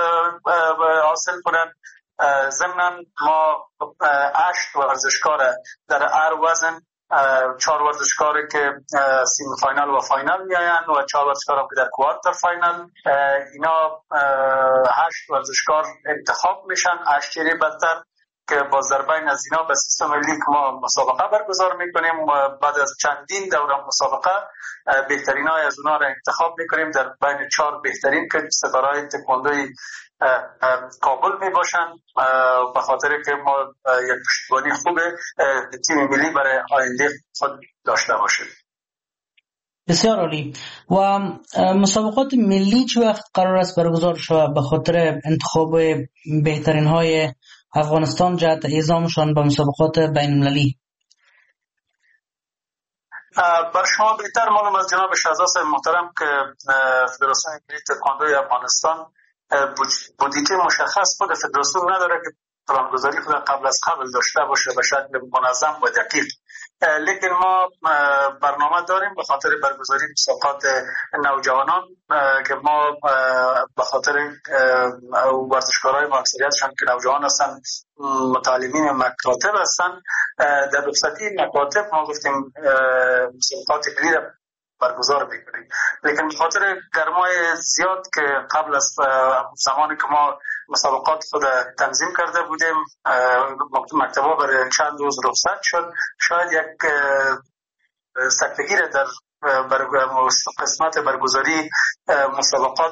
حاصل کنند. ضمناً ما 8 ورزشکار در هر وزن 4 ورزشکاری که سیمی فاینال و فاینال میآیند و 4 ورزشکار که در کوارتر فاینال اینا 8 ورزشکار انتخاب میشن. 8 چهره برتر که با ضربین از اینا به سیستم لیگ ما مسابقه برگزار میکنیم و بعد از چندین دوره مسابقه بهترین های از اونا را انتخاب میکنیم در بین 4 بهترین که ستارهای تکواندوی کابل می باشن به خاطر که ما یک پشتیبانی خوب تیم ملی برای آینده خود داشته باشیم. بسیار عالی. و مسابقات ملی چه وقت قرار است برگزار شود به خاطر انتخاب بهترین های افغانستان جهت اعزامشان به مسابقات بین المللی؟ بر شما بهتر معلوم از جناب شهزاد محترم که فدراسیون ملی تکواندوی افغانستان بودجه مشخص خود فدراسیون نداره که پلانگذاری خود قبل از قبل داشته باشه به شکل منظم و دقیق. لیکن ما برنامه داریم به خاطر برگزاری مسابقات نوجوانان که ما به خاطر ورزشکارای ما اکثریتشان که نوجوان هستن متعلمین مکاتب هستن در رخصتی مکاتب ما گفتیم مسابقات ملی برگزار میکنیم. لیکن به خاطر گرمای زیاد که قبل از زمانی که ما مسابقات خود تنظیم کرده بودیم مکتبا برای چند روز رخصت شد، شاید یک سکتگی در قسمت برگزاری مسابقات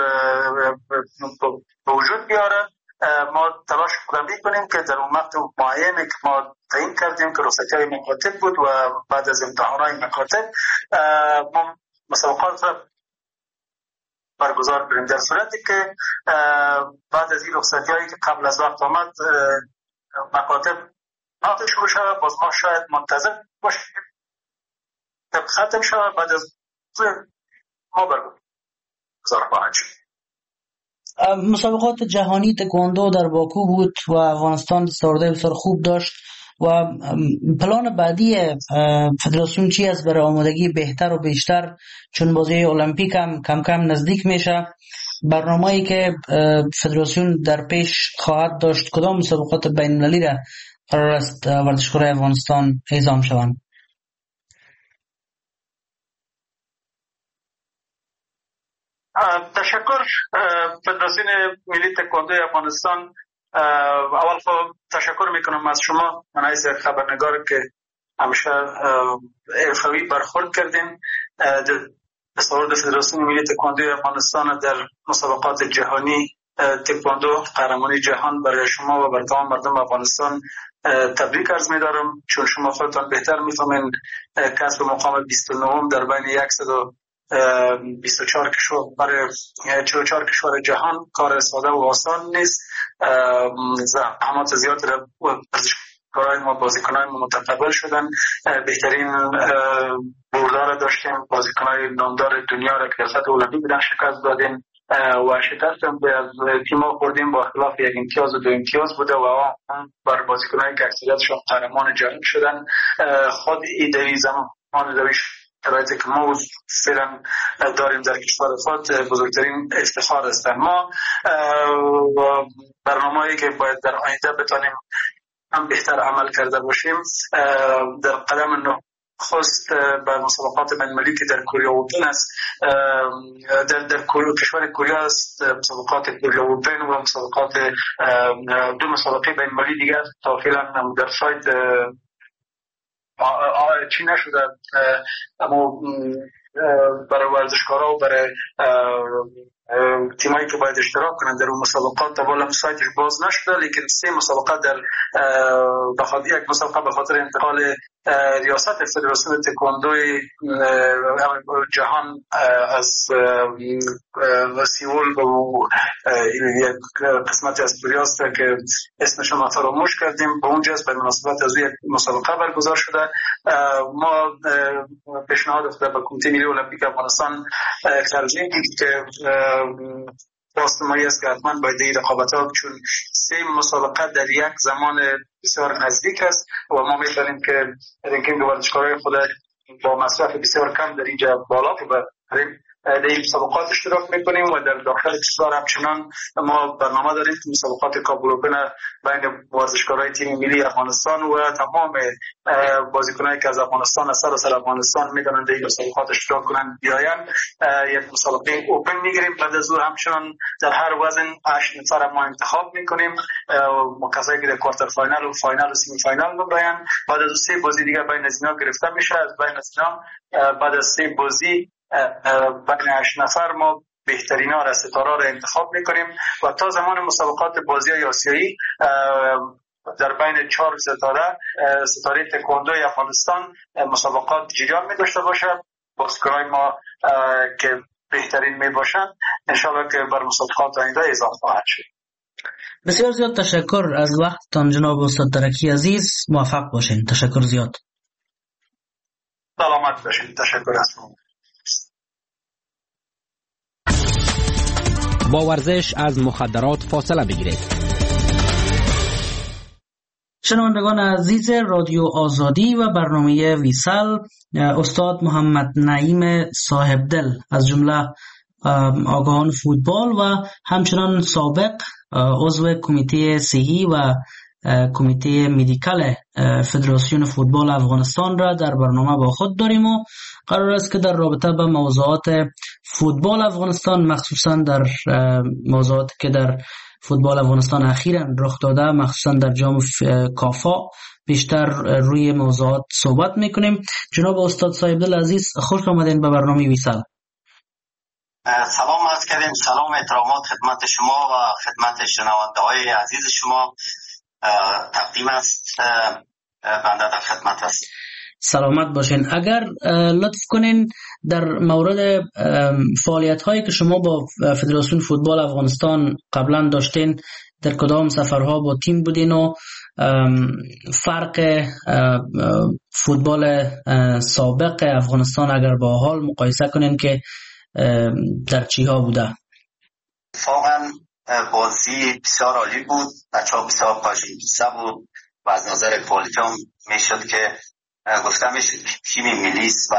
به وجود بیاره. ما تلاش خودم میکنیم که در اون وقت معینی که ما تعیین کردیم که رخصتی های مکاتب بود و بعد از امتحان های مکاتب ما مسابقات را برگزار کنیم. در صورتی که بعد از این رخصتی هایی که قبل از وقت آمد مکاتب ناطق شروع شود، باز ما شاید منتظر باشیم ختم شود، بعد از ما برگزار خواهد شد. مسابقات جهانی تکواندو در باکو بود و افغانستان دستاوردهای بسیار خوب داشت و پلان بعدی فدراسیون چی است برای آمادگی بهتر و بیشتر، چون بازی المپیک هم کم کم نزدیک میشه؟ برنامه‌ای که فدراسیون در پیش خواهد داشت کدام مسابقات بین المللی را قرار است ورزشکارای افغانستان اعزام شوند؟ تشکر. فدراسیون ملی تکواندوی افغانستان اول خب تشکر میکنم از شما من از خبرنگار که همیشه حرفه‌ای برخورد کردین. دستاورد فدراسیون ملی تکواندوی افغانستان در مسابقات جهانی تکواندو قهرمانی جهان برای شما و برای تمام مردم افغانستان تبریک عرض می‌دارم، چون شما خودتان بهتر می‌فهمین کسب مقام 29 در بین 124 کشور برای 44 کشور جهان کار ساده و آسان نیست. زحمات زیاد را کارهای ما بازیکنان ما متقبل شدن، بهترین بردار داشتیم، بازیکنای نامدار دنیا را که سطح المپیک بودن شکست دادیم و شکست هم از تیم‌ها خوردیم با اختلاف 1 امتیاز و 2 امتیاز بوده و بر بازیکنایی که اکثریتشون قهرمان جهان شدن. خود ایده زمان شرایطی که ما فعلا داریم در کشور خود بزرگترین افتخار هستند. ما برنامه‌ای که باید در آینده بتانیم هم بهتر عمل کرده باشیم در قدم نخست به مسابقات بین‌المللی که در کره اوپن است، در کشور کره است، مسابقات کره اوپن و مسابقات 2 مسابقه بین‌المللی دیگر تا فعلا در سایت چی نشده، اما برای ورزشکارا و برای تیمایی که باید اشتراک کنند در اون مسابقات تا بالا سایتش باز نشده، لیکن 3 مسابقات در بخاطر یک مسابقه به خاطر انتقال ریاست فدراسیون تکواندوی جهان از سیول به یک قسمتی از پریاست که اسمش ما فراموش کردیم، به اونجا به مناسبت از یک مسابقه برگزار شده. ما پیشنهاد کرده به کمیته ملی المپیک افغانستان ترجیح دید که راستمایی است که حتما باید این رقابت‌ها، چون 3 مسابقه در یک زمان بسیار نزدیک است و ما می‌دانیم که رنکینگ ورزشکارای خود با مصرف بسیار کم در اینجا بالا ببریم، در این مسابقات اشتراک میکنیم و در داخل کشور همچنان ما برنامه داریم که مسابقات کابل اوپن بین ورزشکارای تیم ملی افغانستان و تمام بازیکنایی که از افغانستان از سراسر افغانستان میدونن در این مسابقات اشتراک کنن بیاین، یک مسابقه اوپن میگیریم. بعد از اون همچنان در هر وزن 8 نفر ما انتخاب میکنیم، کسایی که در کوارتر فاینال و فاینال و سمی فاینال میبرن. بعد از 3 بازی دیگه بین از اینا گرفته میشه، از بین از اینا بعد از 3 بازی بین 8 نفر ما بهترین ها را ستاره را انتخاب میکنیم و تا زمان مسابقات بازی آسیایی در بین 4 ستاره تکواندوی افغانستان مسابقات جریان می داشته باشه. بازیکنان ما که بهترین می باشند انشاءالله که بر مسابقات آینده اضافه خواهد شد. بسیار زیاد تشکر از وقتتان جناب استاد ترکی عزیز، موفق باشین. تشکر زیاد. سلامت باشین. تشکر از شما. با ورزش از مخدرات فاصله بگیرید. شنوندگان عزیز رادیو آزادی و برنامه ویسال، استاد محمد نعیم صاحبدل از جمله آگاهان فوتبال و همچنان سابق عضو کمیته صحی و کمیته مدیکال فدراسیون فوتبال افغانستان را در برنامه با خود داریم و قرار است که در رابطه با موضوعات فوتبال افغانستان، مخصوصا در موضوعاتی که در فوتبال افغانستان اخیراً رخ داده، مخصوصا در جام کافا، بیشتر روی موضوعات صحبت میکنیم. جناب استاد صاحبدل عزیز، خوش آمدین به برنامه ویسال. سلام عرض کردیم. سلام احترامات خدمت شما و خدمت شنونده های عزیز شما تقدیم است. بنده در خدمت است. سلامت باشین. اگر لطف کنین در مورد فعالیت هایی که شما با فدراسیون فوتبال افغانستان قبلا داشتین، در کدام سفرها با تیم بودین و فرق فوتبال سابق افغانستان اگر با حال مقایسه کنین که در چی ها بوده؟ واقعا بازی بسیار عالی بود، بچه‌ها بسیار پاشن‌کیسه بود و از نظر کوالیتی هم میشد که گفتم تیم ملی است و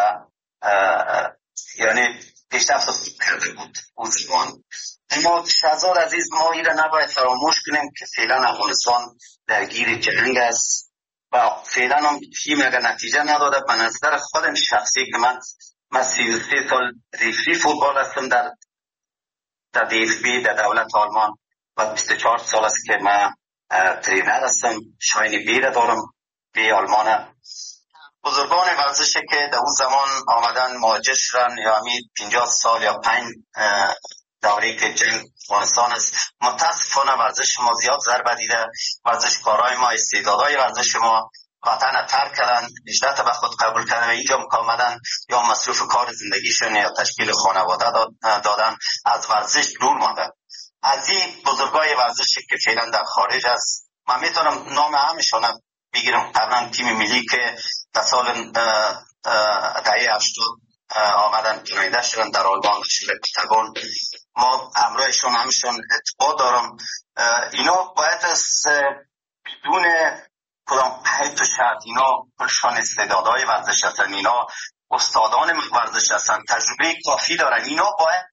یعنی پیشرفت کرده بود اون زمان. اما شهزاد عزیز، ما این را نباید فراموش کنیم که فعلا افغانستان درگیر جنگ است و فعلا هم تیم اگر نتیجه نداده، به نظر خودم شخصی که من 33 سال ریفری فوتبال هستم در DFB در دولت آلمان و 24 سال است که من ترینر هستم. شاین بی را دارم، بی آلمانه. بزرگان ورزش که در اون زمان آمدن مهاجر شدن یا همین 50 سال یا 5 دوره که جنگ افغانستان است. متاسفانه ورزش ما زیاد ضربه دیده. ورزشکارای ما، استعدادهای ورزش ما وطن ترک کردن، هجرت به خود قبول کردن و اینجا آمدن یا مصروف کار زندگیشون یا تشکیل خانواده دادن، از ورزش دور مانده. از این بزرگای ورزشی که فعلا در خارج است، من میتونم نام همشون بگیرم. قبلا تیم ملی که در سال دهه 80 آمدن جنایده شدن در آلمان شده پتگان، ما همراهشون همشون اتباع دارم. اینا باید از بدون کدام قید و شرط، اینا کلشان استعدادهای ورزش هستن، اینا استادان ورزش هستن، تجربه کافی دارن. اینا باید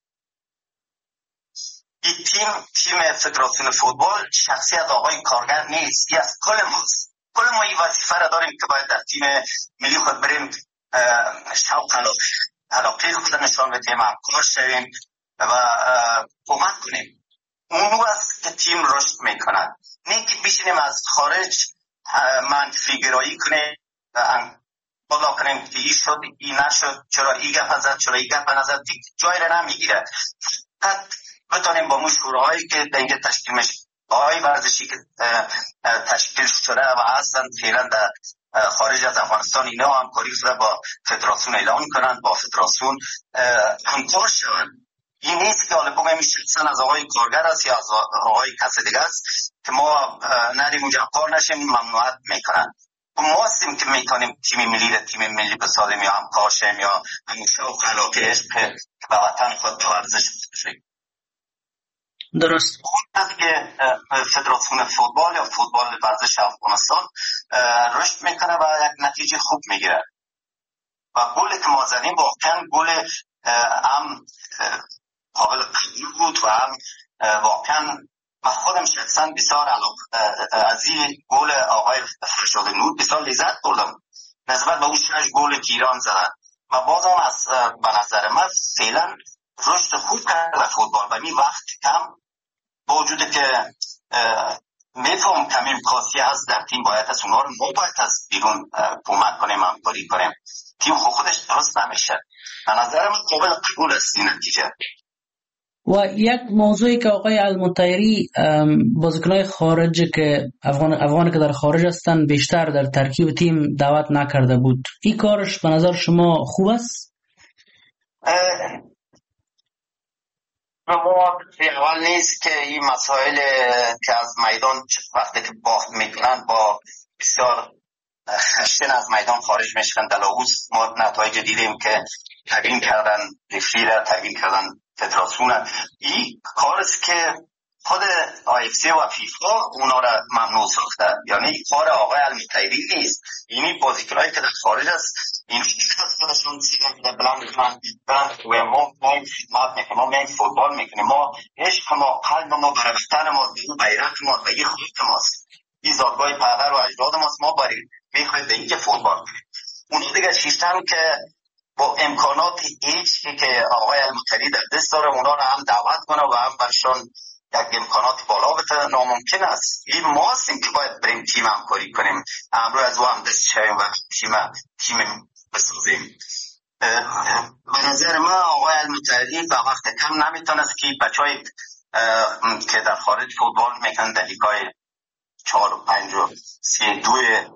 این تیم فدراسیون فوتبال شخصی از آقای کارگر نیست، از کل ماست. کل ما این وظیفه را داریم که باید در تیم ملی خود بریم شوق علاقه خود نشان بدیم، همکار شویم و کمک کنیم. اونو است که تیم رشد میکنه، نه که بشینیم از خارج منفی گرایی کنیم، بالا کنیم که این شد این نشد، چرا این گپ نزد، چرا این گپ نزد، جای را نمیگیره. فقط بتانیم با مشورهایی که دنگ تشکیل میشه، آقای ورزشی که تشکیل شده و هستن فعلا در خارج از افغانستان، اینا همکاری را با فدراسیون اعلان کنند، با فدراسیون همکار شوند. این نیست که حالا بگم شخصا از آقای کارگر است یا از آقای کس دیگه است که ما نریم اونجا کار نشیم، ممنوعت میکنن. ما هستیم که میتونیم تیم ملی بسازیم یا همکار شیم یا همیشه و علاقه عشق به وطن خود به ورزش بشیم. درست. اون است که فدراسیون فوتبال یا فوتبال ورزش افغانستان رشد میکنه و یک نتیجه خوب میگیره. و گلی که ما زدیم واقعا گل هم قابل قبول بود و هم واقعا من خودم شخصا بسیار از این گل آقای فرشاد نور بسیار لذت بردم نسبت به اون 6 گل که ایران زدن. و بازم از به نظر من فعلا رشد خوب کرده فوتبال و این وقت کم با وجود که میفهم کم امکاناتی هست در تیم، باید از اونها رو ما باید از بیرون کمک کنیم، همکاری کنیم. تیم خودش درست نمیشه. به نظر من قابل قبول است این نتیجه. و یک موضوعی که آقای المطیری بازیکن‌های خارج که افغان که در خارج هستند بیشتر در ترکیب تیم دعوت نکرده بود، این کارش به نظر شما خوب است؟ اول نیست که این مسائل که از میدان وقتی که باخت میکنن با بسیار خشن از میدان خارج میشن. دلاوز ما نتایج دیدیم که تبیین کردن رفری را، تبیین کردن فدراسیون. این کار است که خود IFC و فیفا اونا را ممنوع ساخته، یعنی کار آقای المطیری نیست. اینی بازیکنایی که در خارج است این خودشون سیگار بلند کنن و ما خدمت میکنیم، ما میگیم فوتبال میکنیم، ما عشق ما، قلب ما برای وطن ما، بیرق ما و این خود ماست، این زادگاه پدر و اجداد ماست. ما باید میخوایم به اینکه فوتبال کنیم. اونا دیگه شیشتن که با امکانات هیچ که آقای المطیری در دست داره اونا رو هم دعوت کنه و هم برشان یک امکانات بالا بده، ناممکن است. این ما هستیم که باید بریم تیم همکاری کنیم، امروز از او هم دست شویم و تیم بسازیم. به نظر من آقای المطیری به وقت کم نمیتونست که بچهای که در خارج فوتبال میکنن در لیگ‌های 4 و 5 و 32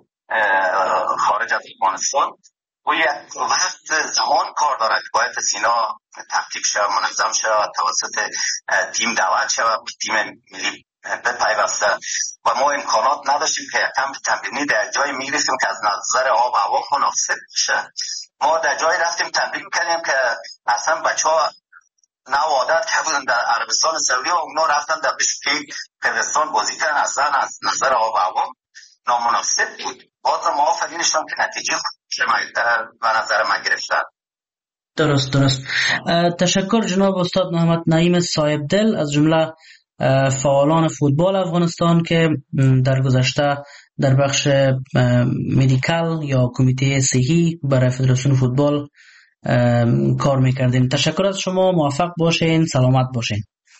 خارج از افغانستان و یک وقت زمان کار دارد، باید سینا تکتیک شد، منظم شد، توسط تیم دعوت شد، تیم ملی بپیوسته و ما امکانات نداشتیم که یکم به تمرینی در جای میرسیم که از نظر آب و هوا مناسب بشه. ما در جای رفتیم تمرین کردیم که اصلا بچه‌ها عادت کردن در عربستان سعودی و اونا رفتن در بشکیک قرقیزستان بازی کردن، اصلا از نظر آب و هوا نامناسب بود. باز ما آفرینشون که نتیجه به نظر من گرفتن. درست. تشکر جناب استاد محمد نعیم صاحب دل از جمله فعالان فوتبال افغانستان که در گذشته در بخش مدیکال یا کمیته صحی برای فدراسیون فوتبال کار میکردیم. تشکر از شما، موفق باشین، سلامت باشین.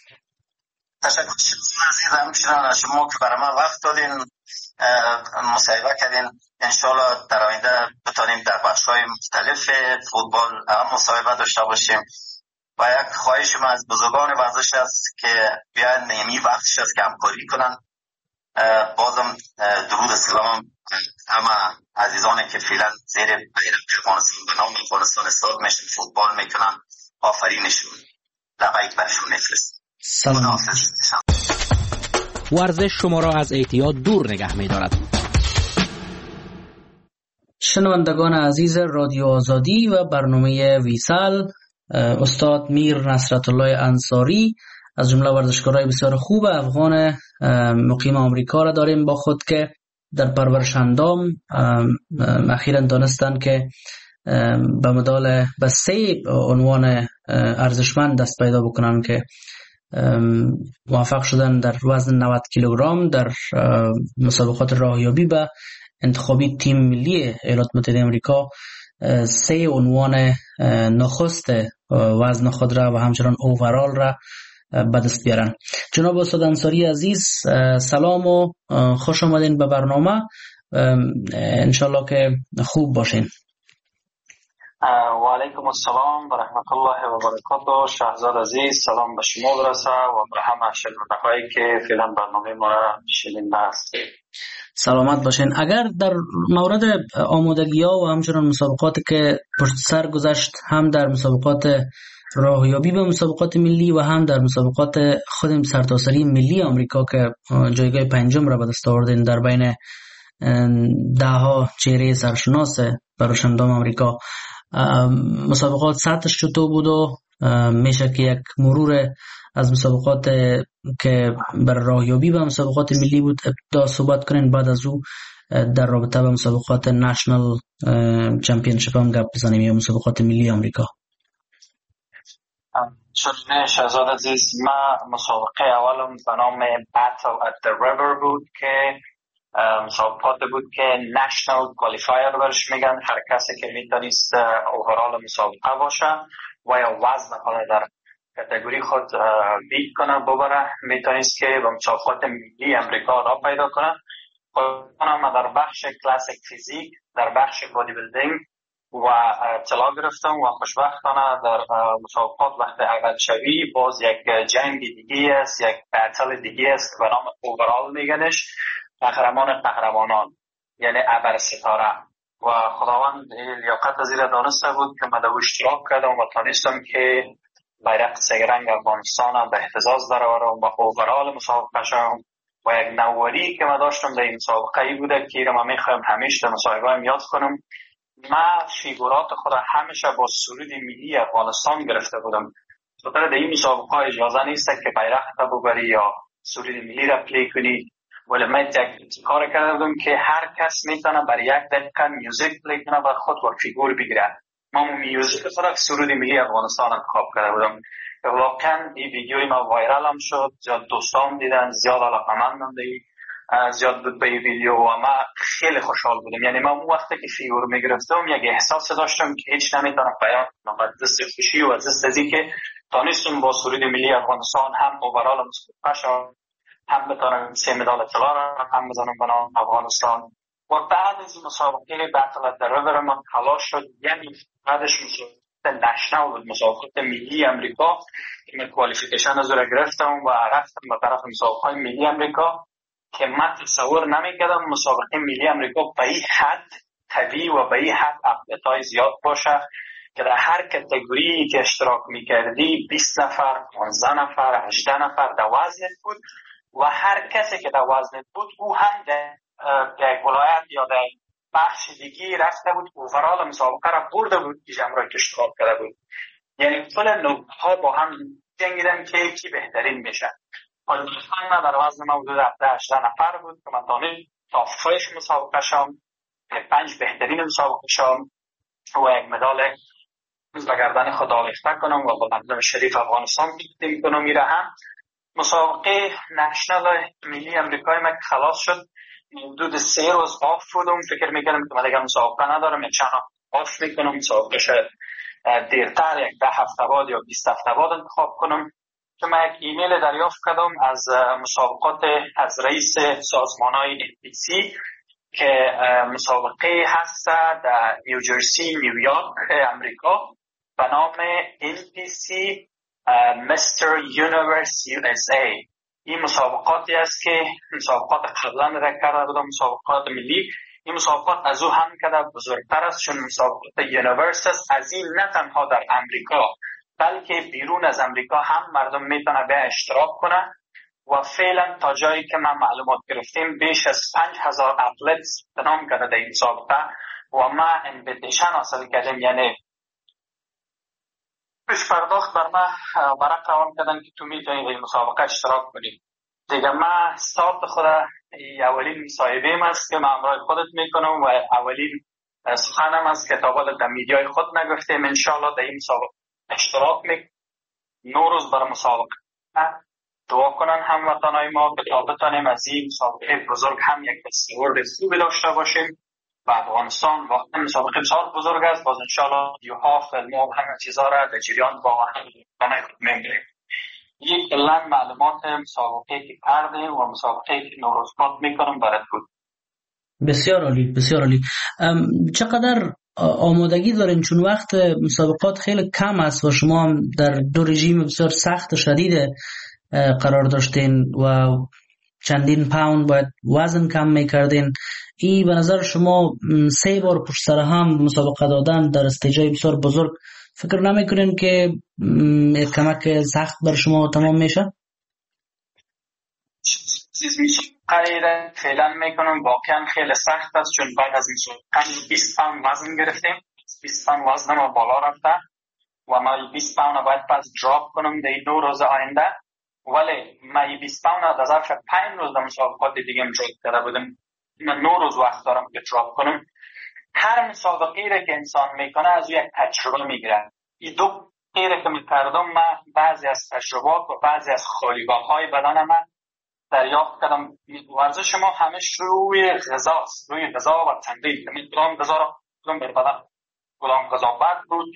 تشکر عزیزم شما که برای من وقت دادین، مصاحبه کردین. انشالله در آینده بتانیم در بخش‌های مختلف فوتبال هم مصاحبه داشته باشیم. و یک خواهش من از بزرگان ورزش است که بیاین نمی وقتش است که همکاری کنن. بازم درود سلام همه عزیزانی که فعلا زیر بیرق افغانستان به نام افغانستان استاد میشن فوتبال میکنن، آفرینشون لبیک برشون نفرست. سلام. ورزش شما را از اعتیاد دور نگه می‌دارد. شنوندگان عزیز رادیو آزادی و برنامه ویسال، استاد میر نصرت الله انصاری از جمله ورزشکارای بسیار خوب افغان مقیم آمریکا را داریم با خود که در پرورش اندام اخیراً دانستند که به مدال به 3 عنوان ارزشمند دست پیدا بکنن که موفق شدن در وزن 90 کیلوگرم در مسابقات راهیابی به انتخابی تیم ملی ایالات متحده آمریکا 3 عنوان نخست وزن خود را و همچنان اوورال را به دست بیارن. جناب استاد انصاری عزیز، سلام و خوش آمدین به برنامه. انشالله که خوب باشین. و علیکم السلام و رحمت الله و برکاته. شهزاد عزیز، سلام به شما برسه و به همه شنوندگانی که فعلا برنامه ما را شنیدن است. سلامت باشین. اگر در مورد آمادگی‌ها و همچنان مسابقاتی که پشت سر گذشت، هم در مسابقات راهیابی به مسابقات ملی و هم در مسابقات خود سرتاسری ملی آمریکا که جایگاه 5 را به دست آوردین در بین 10 چهره سرشناس پرورش اندام آمریکا، مسابقات سطحش چطور بود و میشه که یک مرور از مسابقات که بر راهیابی به مسابقات ملی بود ابتدا صحبت کنین، بعد از او در رابطه به مسابقات نشنال چمپیونشیپ هم گپ بزنیم یا مسابقات ملی آمریکا. چون شهزاد عزیز، ما مسابقه اولم به نام Battle at the River بود که مسابقات بود که نشنال کوالیفایر برش میگن، هر کسی که میتونست اوورال مسابقه باشه و یا وزن خود در کاتگوری خود بیت کنه ببره، میتونست که به مسابقات ملی امریکا را پیدا کنه. خودم در بخش کلاسیک فیزیک، در بخش بادی بیلدینگ و اطلاع گرفتم و خوشبختانه در مسابقات وقت اول شوی باز یک جنگ دیگه است، یک بتل دیگه است به نام اوورال میگنش، قهرمانان یعنی ابر ستاره. و خداوند لیاقت از این دانسته بود که من در اشتراک کردم و تانستم که بیرق 3 رنگ افغانستان به اهتزاز درآورم و اوورال مسابقه شدم. و یک نواری که من داشتم در این مسابقه ای بوده که من میخوایم همیشه در مصاحبه‌ام یاد کنم. من فیگورات خود همیشه با سرود ملی افغانستان گرفته بودم. خاطر در این مسابقه اجازه نیست که بیرق تا ببری یا سرود ملی را پلی کنی، ولی من یک کار کرده بودم که هر کس میتونه برای 1 دقیقه میوزیک پلی کنه و خود با فیگور بگیره. من میوزیک خود سرود ملی افغانستان انتخاب کرده بودم. واقعا این ویدیوی ما وایرال هم شد، زیاد دوستان دیدن، زیاد علاقه‌مندم زیاد بود به این ویدیو و ما خیلی خوشحال بودم. یعنی من اون وقتی که فیگور میگرفتم یک احساس داشتم که هیچ نمیتونم بیان کنم، از دست خوشی و از دست ازی که تانستم با سرود ملی افغانستان هم اوورال مسابقه شدم، هم بتونم 3 مدال طلا را هم بزنم به نام افغانستان. و بعد از مسابقه بتل ات ریور من خلاص شد، یعنی بعدش مسابقه نشنال بود، مسابقه ملی امریکا که من کوالیفیکیشن از را گرفتم و رفتم به طرف مسابقه ملی امریکا که من تصور نمی‌کردم مسابقه ملی امریکا به این حد قوی و به این حد اتلت‌های زیاد باشه که در هر کاتگوری که اشتراک می‌کردی 20 نفر، 15 نفر، 18 نفر در وزن بود و هر کسی که در وزن بود او هم در ولایت یا در بخش دیگه رفته بود اوورال مسابقه را برده بود که جمعی که اشتراک کرده بود. یعنی کل نوع‌ها با هم جنگیدن که کی بهترین میشه. من در وزن حدود 18 نفر بود که من تا 5 مسابقه شدم، 5 بهترین مسابقه شدم و یک مدال به گردن خود آویخته کنم و با مردم شریف افغانستان تقدیم کنم. میره هم مسابقه نشنال ملی امریکای من خلاص شد، حدود 3 روز آف بودم، فکر میکردم که من دیگه مسابقه ندارم، یک چند آف میکنم، مسابقه شد دیرتر یک 10 هفته بعد یا 20 هفته بعد انتخاب کنم. که من یک ایمیل دریافت کردم از مسابقات از رئیس سازمان‌های NBC که مسابقه هست در نیوجرسی نیویورک امریکا به نام NPC Mr. Universe USA. این مسابقاتی است که مسابقات قبلا را کرده بودم، مسابقات ملی. این مسابقات از او هم کرده بزرگتر است، چون مسابقات یونیورس است. از این نه تنها در امریکا بلکه بیرون از امریکا هم مردم میتونه به اشتراک کنه و فعلا تا جایی که من معلومات گرفتیم بیش از 5000 اتلت ثبت کرده در این مسابقه و ما انویتیشن حاصل کردیم، یعنی پیش پرداخت بر ما برق روان کردن که تو میتونی این مسابقه اشتراک کنی. دیگه من استارت خود اولین مصاحبه است که من همراه خودت میکنم و اولین سخنم است که تا بالا در میدیای خود نگفتیم. انشاءالله در این مسابقه اشتراک میکنم. نوروز برای مسابقه دعا کنن هموطنای ما که تا بتانیم از این مسابقه بزرگ هم یک دستاورد خوبی داشته باشیم. و افغانستان واقعا مسابقه بسیار بزرگ است. باز انشاءالله ویدیوها، فیلم‌ها و همه چیزها را در جریان با همه میگیریم. یک کلا معلومات مسابقه که کردیم و مسابقه که نوروز کات میکنم برات بود. بسیار عالی، بسیار عالی. چقدر آمادگی دارین؟ چون وقت مسابقات خیلی کم است و شما هم در دو رژیم بسیار سخت و شدید قرار داشتین و چندین پوند باید وزن کم میکردین. این به نظر شما 3 بار پشت سر هم مسابقه دادن در استیجای بسیار بزرگ، فکر نمیکنین که کمک سخت بر شما تمام میشه؟ قریرا فعلا میکنم واقعا خیلی سخت است، چون بعد از این مسابقه 20 پوند وزن گرفتیم. 20 پوند وزن ما بالا رفته و ما 20 پوند باید پس دراپ کنم در 2 روز آینده. ولی ما 20 پوند در ظرف 5 روز در مسابقات دیگه دراپ کرده بودم. من 9 روز وقت دارم که دراپ کنم. هر مسابقه را که انسان میکنه از یک تجربه میگیره. این دو غیره که میکردم من بعضی از تجربات و بعضی از خالیگاه های بدن من دریافت کردم. ورزش ما همش روی غذاست، روی غذا و تمرین. کدام غذا را کدام بر بدن، کدام غذا بد بود.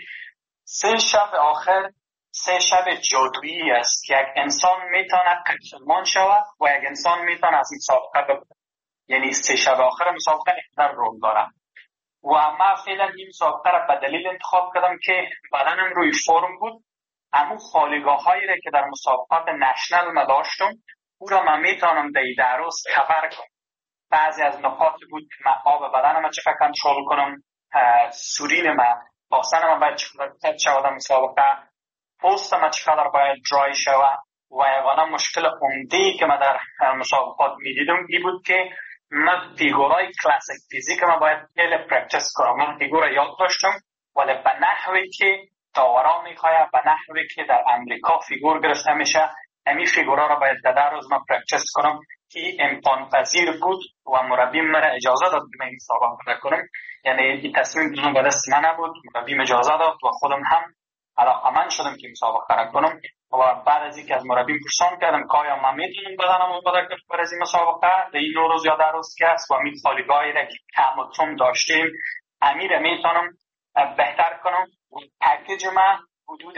3 شب آخر 3 شب جادویی است که یک انسان میتونه قهرمان شود و یک انسان میتونه از مسابقه ببره. یعنی 3 شب آخر مسابقه در رول دارم و من فعلا این مسابقه را به دلیل انتخاب کردم که بدنم روی فرم بود. اما خالیگاه هایی را که در مسابقات نشنل ما داشتم او را من میتونم در روز خبر کنم. بعضی از نکات بود که من آب بدنم را چقدر کنترل کنم، سورین من، باسن من باید چقدر تد شود مسابقه، پوست من چقدر باید درای شود. و یگانه مشکل عمده‌ای که من در مسابقات میدیدم این بود که من فیگورای کلاسیک فیزیک من باید خیلی پرکتیس کنم. من فیگور یاد داشتم ولی به نحوی که داوران میخواه، به نحوی که در امریکا فیگور گرفته میشه، همین فیگورا را باید در روز من پرکتیس کنم که امکان پذیر بود و مربی مرا اجازه داد که من مسابقه کنم. یعنی این تصمیم بدون به دست من نبود، مربی اجازه داد و خودم هم علاقمند شدم که مسابقه را کنم. و بعد از اینکه از مربی پرسان کردم که آیا من میتونم بدنم آماده کنم برای این مسابقه در این 9 روز یا 10 روز که است و می خالیگاهی را که کم و کم داشتیم امیر میتونم بهتر کنم. و پکیج من حدود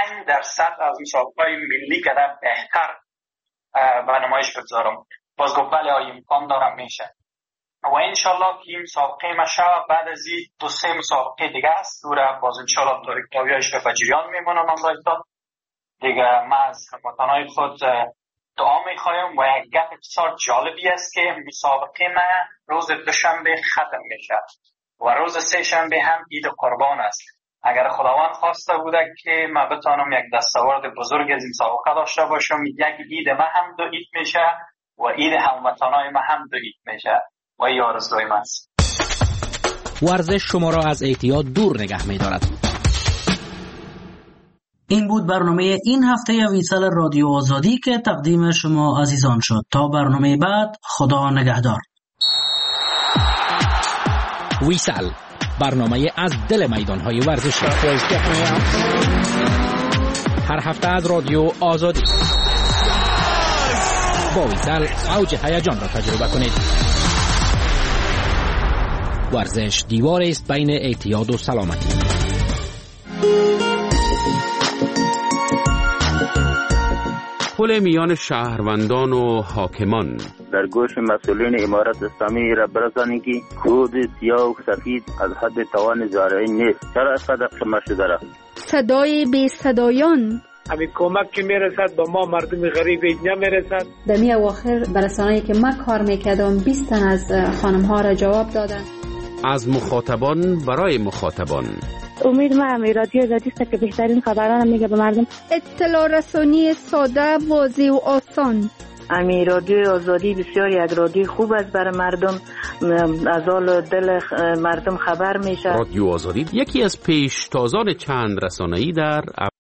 5% از مسابقه ملی که بهتر به نمایش بگذارم. باز گفت بله امکان دارم میشه و انشالله که این مسابقه ما شب بعد از این 2-3 مسابقه دیگه است دوره. باز انشالله تاریخ تاویهش به جریان میمونم امروز دیگه. من از هموطنای خود دعا میخوایم و یک گپ بسیار جالبی است که مسابقه من روز دوشنبه ختم میشه و روز سه شنبه هم عید قربان است. اگر خداوند خواسته بوده که من بتانم یک دستاورد بزرگ از این مسابقه داشته باشم، یک عید من هم 2 عید میشه و عید هموطنای من هم 2 عید میشه و این آرزوی من است. ورزش شما را از اعتیاد دور نگه می‌دارد. این بود برنامه این هفته ویسال رادیو آزادی که تقدیم شما عزیزان شد. تا برنامه بعد، خدا نگهدار. ویسال، برنامه از دل میدان‌های ورزشی. هر هفته از رادیو آزادی. با ویسال اوج هیجان را تجربه کنید. ورزش دیواری است بین اعتیاد و سلامتی. پل میان شهروندان و حاکمان. در گوش مسئولین امارت اسلامی را برسانید که کود سیاه و سفید از حد توان زارعین نیست. چرا اینقدر قیمت شده را؟ صدای بی صدایان. همین کمک که میرسد با ما مردم غریب نمیرسد. در می اواخر برسانه‌ای که من کار میکردم 20 تن از خانم ها را جواب دادن. از مخاطبان برای مخاطبان. امید ما رادیو آزادی است که بهترین خبران میگه به مردم. اطلاع رسانی ساده، واضح و آسان. رادیو آزادی بسیار یک رادیو خوب است برای مردم، از حال دل مردم خبر میشه. رادیو آزادی یکی از پیشتازان چند رسانه‌ای در